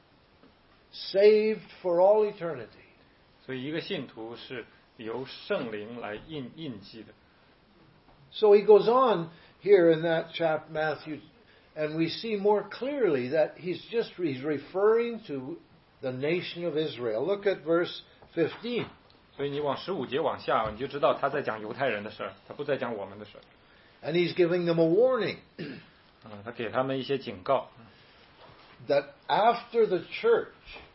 saved for all eternity. 所以一个信徒是由圣灵来印记的。 So he goes on here in that chapter, Matthew, and we see more clearly that he's referring to the nation of Israel. Look at verse 15. 所以你往15节往下，你就知道他在讲犹太人的事儿，他不在讲我们的事儿。 And he's giving them a warning 他给他们一些警告， that after the church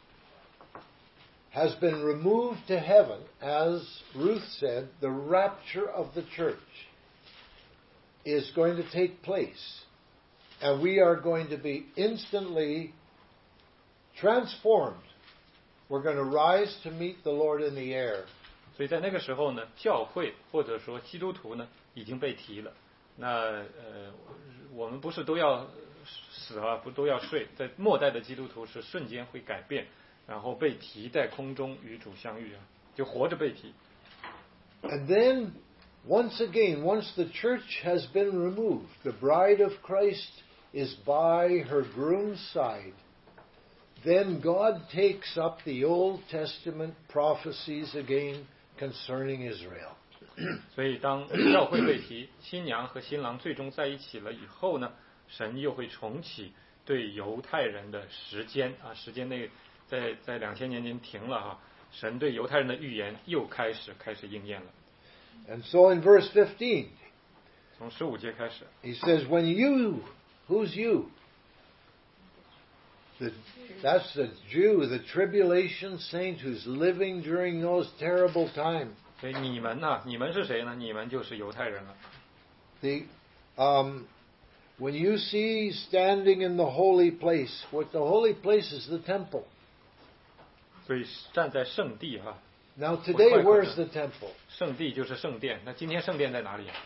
has been removed to heaven, as Ruth said, the rapture of the church is going to take place. And we are going to be instantly transformed. We're going to rise to meet the Lord in the air. 所以在那个时候呢，教会或者说基督徒呢已经被提了。那我们不是都要死啊，不都要睡？在末代的基督徒是瞬间会改变，然后被提在空中与主相遇啊，就活着被提。 And then, once again, once the church has been removed, the bride of Christ is by her groom's side. Then God takes up the Old Testament prophecies again concerning Israel. 所以当教会被提，新娘和新郎最终在一起了以后呢，神又会重启对犹太人的时间啊，时间内在2000年前停了哈，神对犹太人的预言又开始应验了。 And so in verse 15, 从15节开始， he says, when you, who's you? That's the Jew, the tribulation saint who's living during those terrible times. 所以你们呢？你们是谁呢？你们就是犹太人了。 When you see standing in the holy place, what the holy place is the temple. 所以站在圣地哈， Now today, where's the temple? 圣地就是圣殿。那今天圣殿在哪里？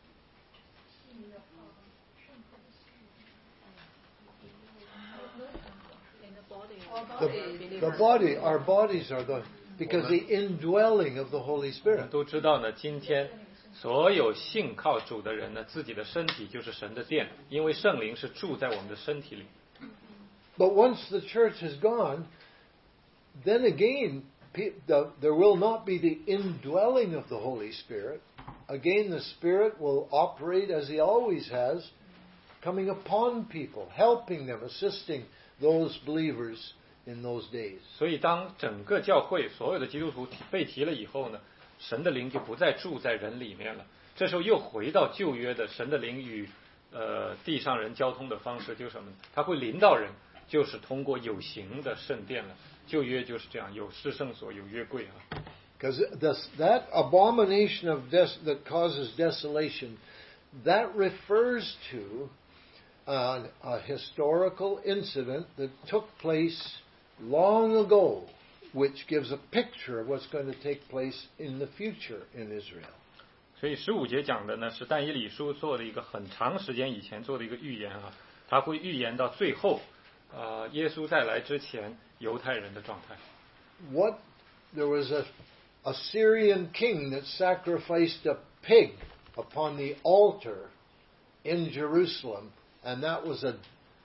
The body, our bodies are the, because the indwelling of the Holy 我们 Spirit. 都知道呢，今天所有信靠主的人呢，自己的身体就是神的殿，因为圣灵是住在我们的身体里。 But once the church has gone, then again, there will not be the indwelling of the Holy Spirit. Again, the Spirit will operate as He always has, coming upon people, helping them, assisting those believers in those days. 所以当整个教会所有的基督徒被提了以后呢， 神的灵就不再住在人里面了。这时候又回到旧约的神的灵与地上人交通的方式，就是什么呢？他会临到人，就是通过有形的圣殿了。旧约就是这样，有至圣所，有约柜啊。 Because that abomination that causes desolation, that refers to a historical incident that took place long ago, which gives a picture of what's going to take place in the future in Israel. 所以15节讲的呢是但以理书做的一个很长时间以前做的一个预言啊，他会预言到最后耶稣再来之前犹太人的状态。 There was a Syrian king that sacrificed a pig upon the altar in Jerusalem, and that was an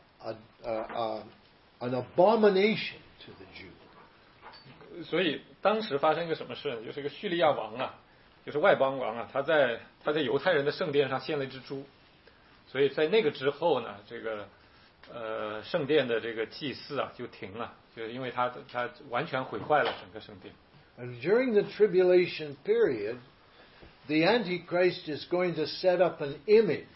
abomination to the Jew. 所以当时发生一个什么事呢？就是一个叙利亚王啊，就是外邦王啊，他在犹太人的圣殿上献了一只猪，所以在那个之后呢，这个圣殿的这个祭祀啊就停了，就是因为他完全毁坏了整个圣殿。 And during the tribulation period, the Antichrist is going to set up an image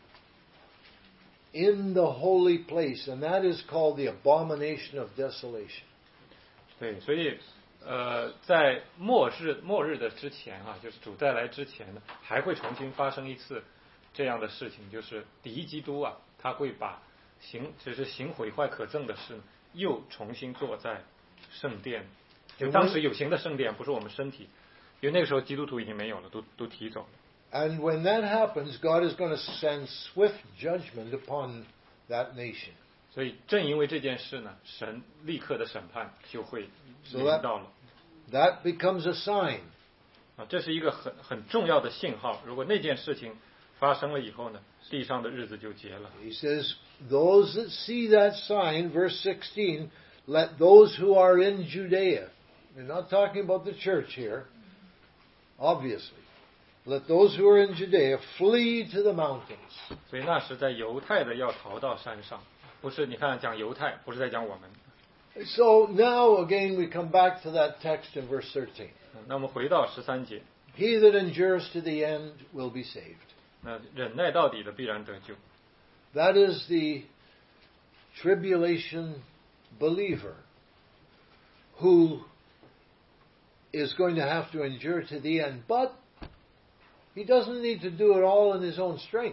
in the holy place, and that is called the abomination of desolation. 对，所以在末日的之前啊，就是主再来之前呢，还会重新发生一次这样的事情，就是敌基督啊，他会把行毁坏可憎的事呢，又重新做在圣殿。就当时有形的圣殿，不是我们身体，因为那个时候基督徒已经没有了，都提走了。 And when that happens, God is going to send swift judgment upon that nation. 所以正因为这件事呢，神立刻的审判就会临到了。 That becomes a sign. 啊，这是一个很重要的信号。如果那件事情发生了以后呢，地上的日子就结了。 He says, "Those that see that sign," verse 16, "let those who are in Judea." We're not talking about the church here, obviously. Let those who are in Judea flee to the mountains. 所以那时在犹太的要逃到山上，不是你看讲犹太，不是在讲我们。 So now again we come back to that text in verse 13. 那我们回到13节。 He that endures to the end will be saved. 那忍耐到底的必然得救。 That is the tribulation believer who is going to have to endure to the end, but he doesn't need to do it all in his own strength.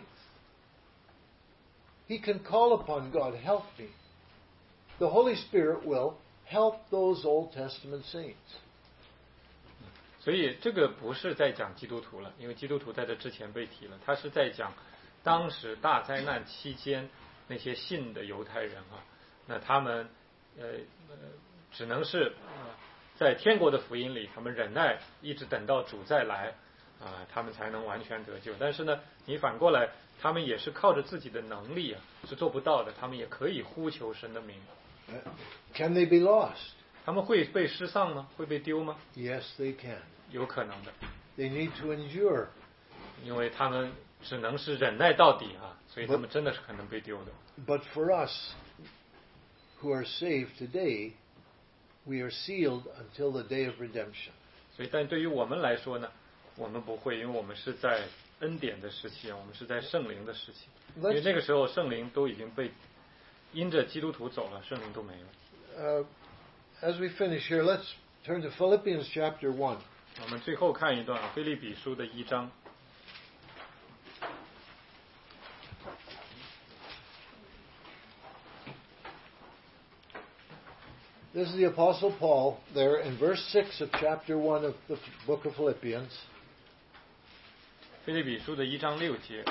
He can call upon God, help me. The Holy Spirit will help those Old Testament saints. 所以这个不是在讲基督徒了，因为基督徒在这之前被提了，他是在讲当时大灾难期间那些信的犹太人啊，那他们只能是在天国的福音里，他们忍耐一直等到主再来他们才能完全得救。但是呢，你反过来，他们也是靠着自己的能力啊，是做不到的。他们也可以呼求神的名。 Can they be lost? 他们会被失丧吗？会被丢吗？ Yes, they can. 有可能的。 They need to endure. 因为他们只能是忍耐到底啊，所以他们真的是可能被丢的。 But for us who are saved today, we are sealed until the day of redemption. 所以，但对于我们来说呢，我们不会，因为我们是在恩典的时期啊，我们是在圣灵的时期。因为那个时候圣灵都已经被因着基督徒走了，圣灵都没了。 As we finish here, let's turn to Philippians chapter 1. 我们最后看一段腓立比书的1章。 This is the Apostle Paul there in verse 6 of chapter 1 of the book of Philippians. 腓立比书的1章6节。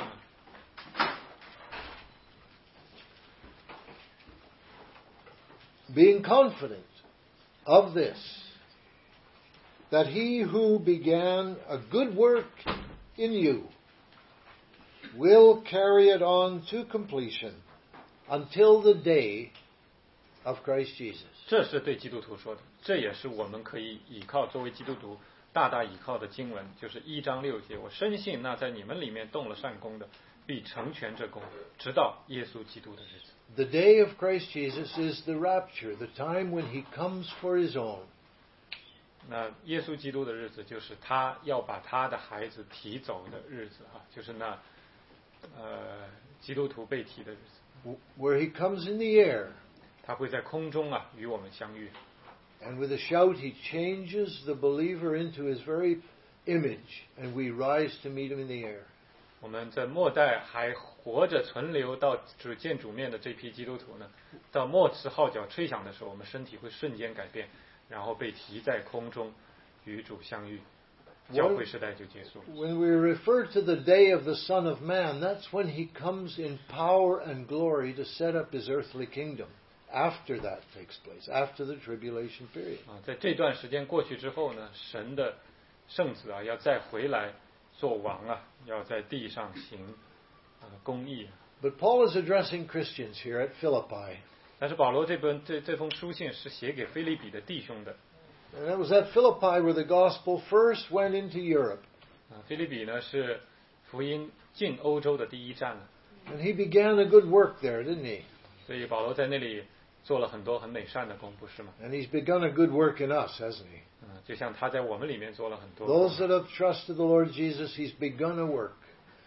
Being confident of this, that he who began a good work in you will carry it on to completion until the day of Christ Jesus. 这是对基督徒说的，这也是我们可以依靠作为基督徒大大依靠的经文，就是1章6节。我深信那在你们里面动了善功的，必成全这功，直到耶稣基督的日子。 The day of Christ Jesus is the rapture, the time when he comes for his own. 那耶稣基督的日子就是他要把他的孩子提走的日子啊，就是那基督徒被提的日子。 Where he comes in the air. 他会在空中啊与我们相遇。 And with a shout he changes the believer into his very image, and we rise to meet him in the air. 我们在末代还活着存留到见主面的这批基督徒呢，到末次号角吹响的时候，我们身体会瞬间改变，然后被提在空中与主相遇，教会时代就结束。 When we refer to the day of the Son of Man, that's when he comes in power and glory to set up his earthly kingdom. After that takes place, after the tribulation period. 在这段时间过去之后呢，神的圣子啊要再回来做王啊，要在地上行公义。 But Paul is addressing Christians here at Philippi. 但是保罗这封书信是写给腓立比的弟兄的。 And it was at Philippi where the gospel first went into Europe. 腓立比呢是福音进欧洲的第一站了。 And he began a good work there, didn't he? 所以保罗在那里做了很多很美善的功夫，是吗？ And he's begun a good work in us, hasn't he? 就像他在我们里面做了很多。 Those that have trusted the Lord Jesus, he's begun a work.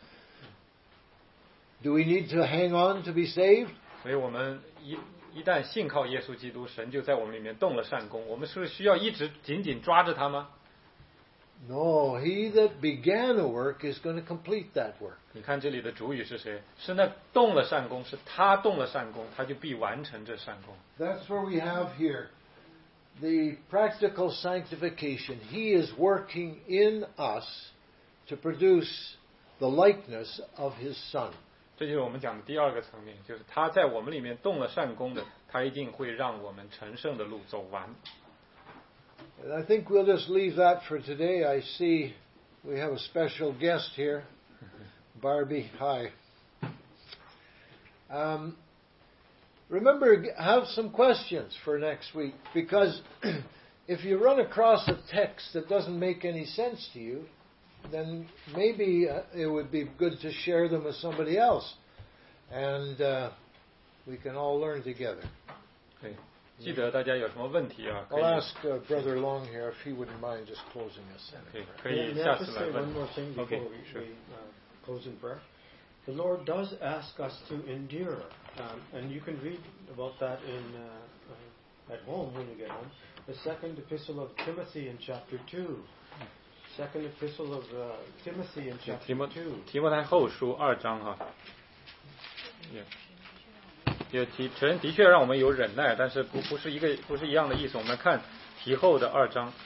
Do we need to hang on to be saved? 所以我们一旦信靠耶稣基督，神就在我们里面动了善功。我们是需要一直紧紧抓着他吗？ No, he that began a work is going to complete that work. 你看这里的主语是谁？是那动了善功，是他动了善功，他就必完成这善功。 That's where we have here the practical sanctification. He is working in us to produce the likeness of his Son. 这就是我们讲的第二个层面，就是他在我们里面动了善功的，他一定会让我们成圣的路走完。 And I think we'll just leave that for today. I see we have a special guest here. Barbie, hi. Remember, have some questions for next week, because if you run across a text that doesn't make any sense to you, then maybe it would be good to share them with somebody else, and we can all learn together. 对，记得大家有什么问题啊？可 I'll 以 ask Brother Long here if he wouldn't mind just closing us. 可以 May 下 I 次 just 来 say 问 one。more thing before Okay, we, sure. we close in prayer? The Lord does ask us to endure, and you can read about that at home when you get home. The second epistle of Timothy in chapter 2. Second epistle of Timothy in 提 chapter 摩 2. 提摩太后书2章哈，也神的确让我们有忍耐，但是不是一样的意思。我们来看提后的2章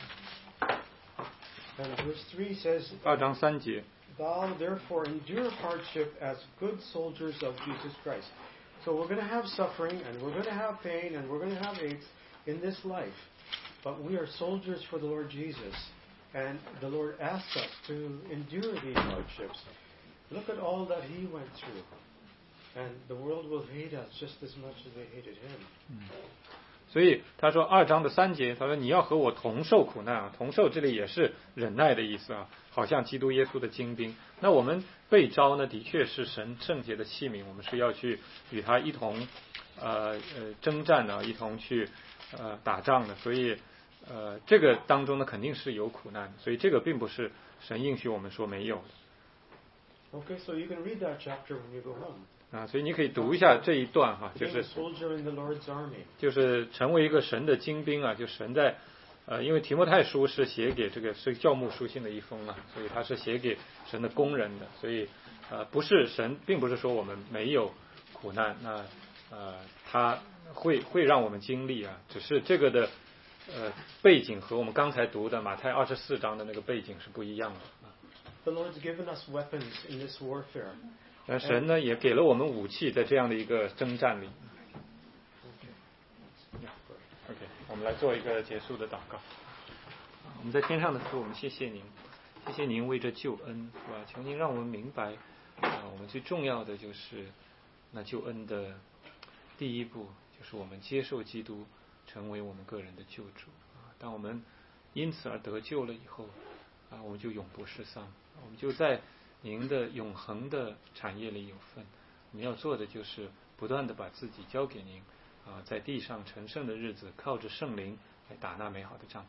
And verse 3 says, ，2章3节。 Thou therefore endure hardship as good soldiers of Jesus Christ. So we're going to have suffering, and we're going to have pain, and we're going to have aches in this life. But we are soldiers for the Lord Jesus. And the Lord asks us to endure these hardships. Look at all that He went through. And the world will hate us just as much as they hated Him. 所以他说2章的3节，他说你要和我同受苦难啊，同受这里也是忍耐的意思啊，好像基督耶稣的精兵。那我们被召呢，的确是神圣洁的器皿，我们是要去与他一同征战的，一同去打仗的。所以这个当中呢，肯定是有苦难，所以这个并不是神应许我们说没有的。 Okay, so you can read that chapter when you go home. 所以你可以读一下这一段哈，就 Being a 是 soldier in the Lord's army. 就是成为一个神的精兵啊，就神在因为提摩太书是写给这个是教牧书信的一封啊，所以他是写给神的工人的，所以不是神，并不是说我们没有苦难，那他会让我们经历啊，只是这个的背景和我们刚才读的马太24章的那个背景是不一样的。 The Lord's given us weapons in this warfare. 那神呢也给了我们武器，在这样的一个征战里。OK， 我们来做一个结束的祷告。我们在天上的父，我们谢谢您，谢谢您为这救恩，是吧？求您让我们明白，我们最重要的就是那救恩的第一步，就是我们接受基督，成为我们个人的救主。当我们因此而得救了以后，我们就永不失丧，我们就在您的永恒的产业里有份。我们要做的就是不断的把自己交给您，在地上成圣的日子，靠着圣灵来打那美好的仗。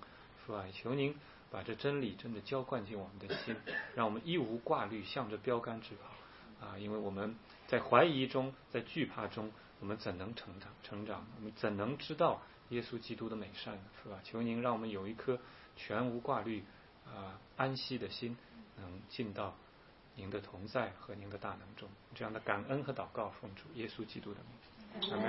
父啊，求您把这真理真的浇灌进我们的心，让我们一无挂虑，向着标杆直跑啊！因为我们在怀疑中，在惧怕中，我们怎能成长？我们怎能知道耶稣基督的美善呢？是吧？求您让我们有一颗全无挂虑安息的心，能进到您的同在和您的大能中。这样的感恩和祷告，奉主耶稣基督的名，阿门。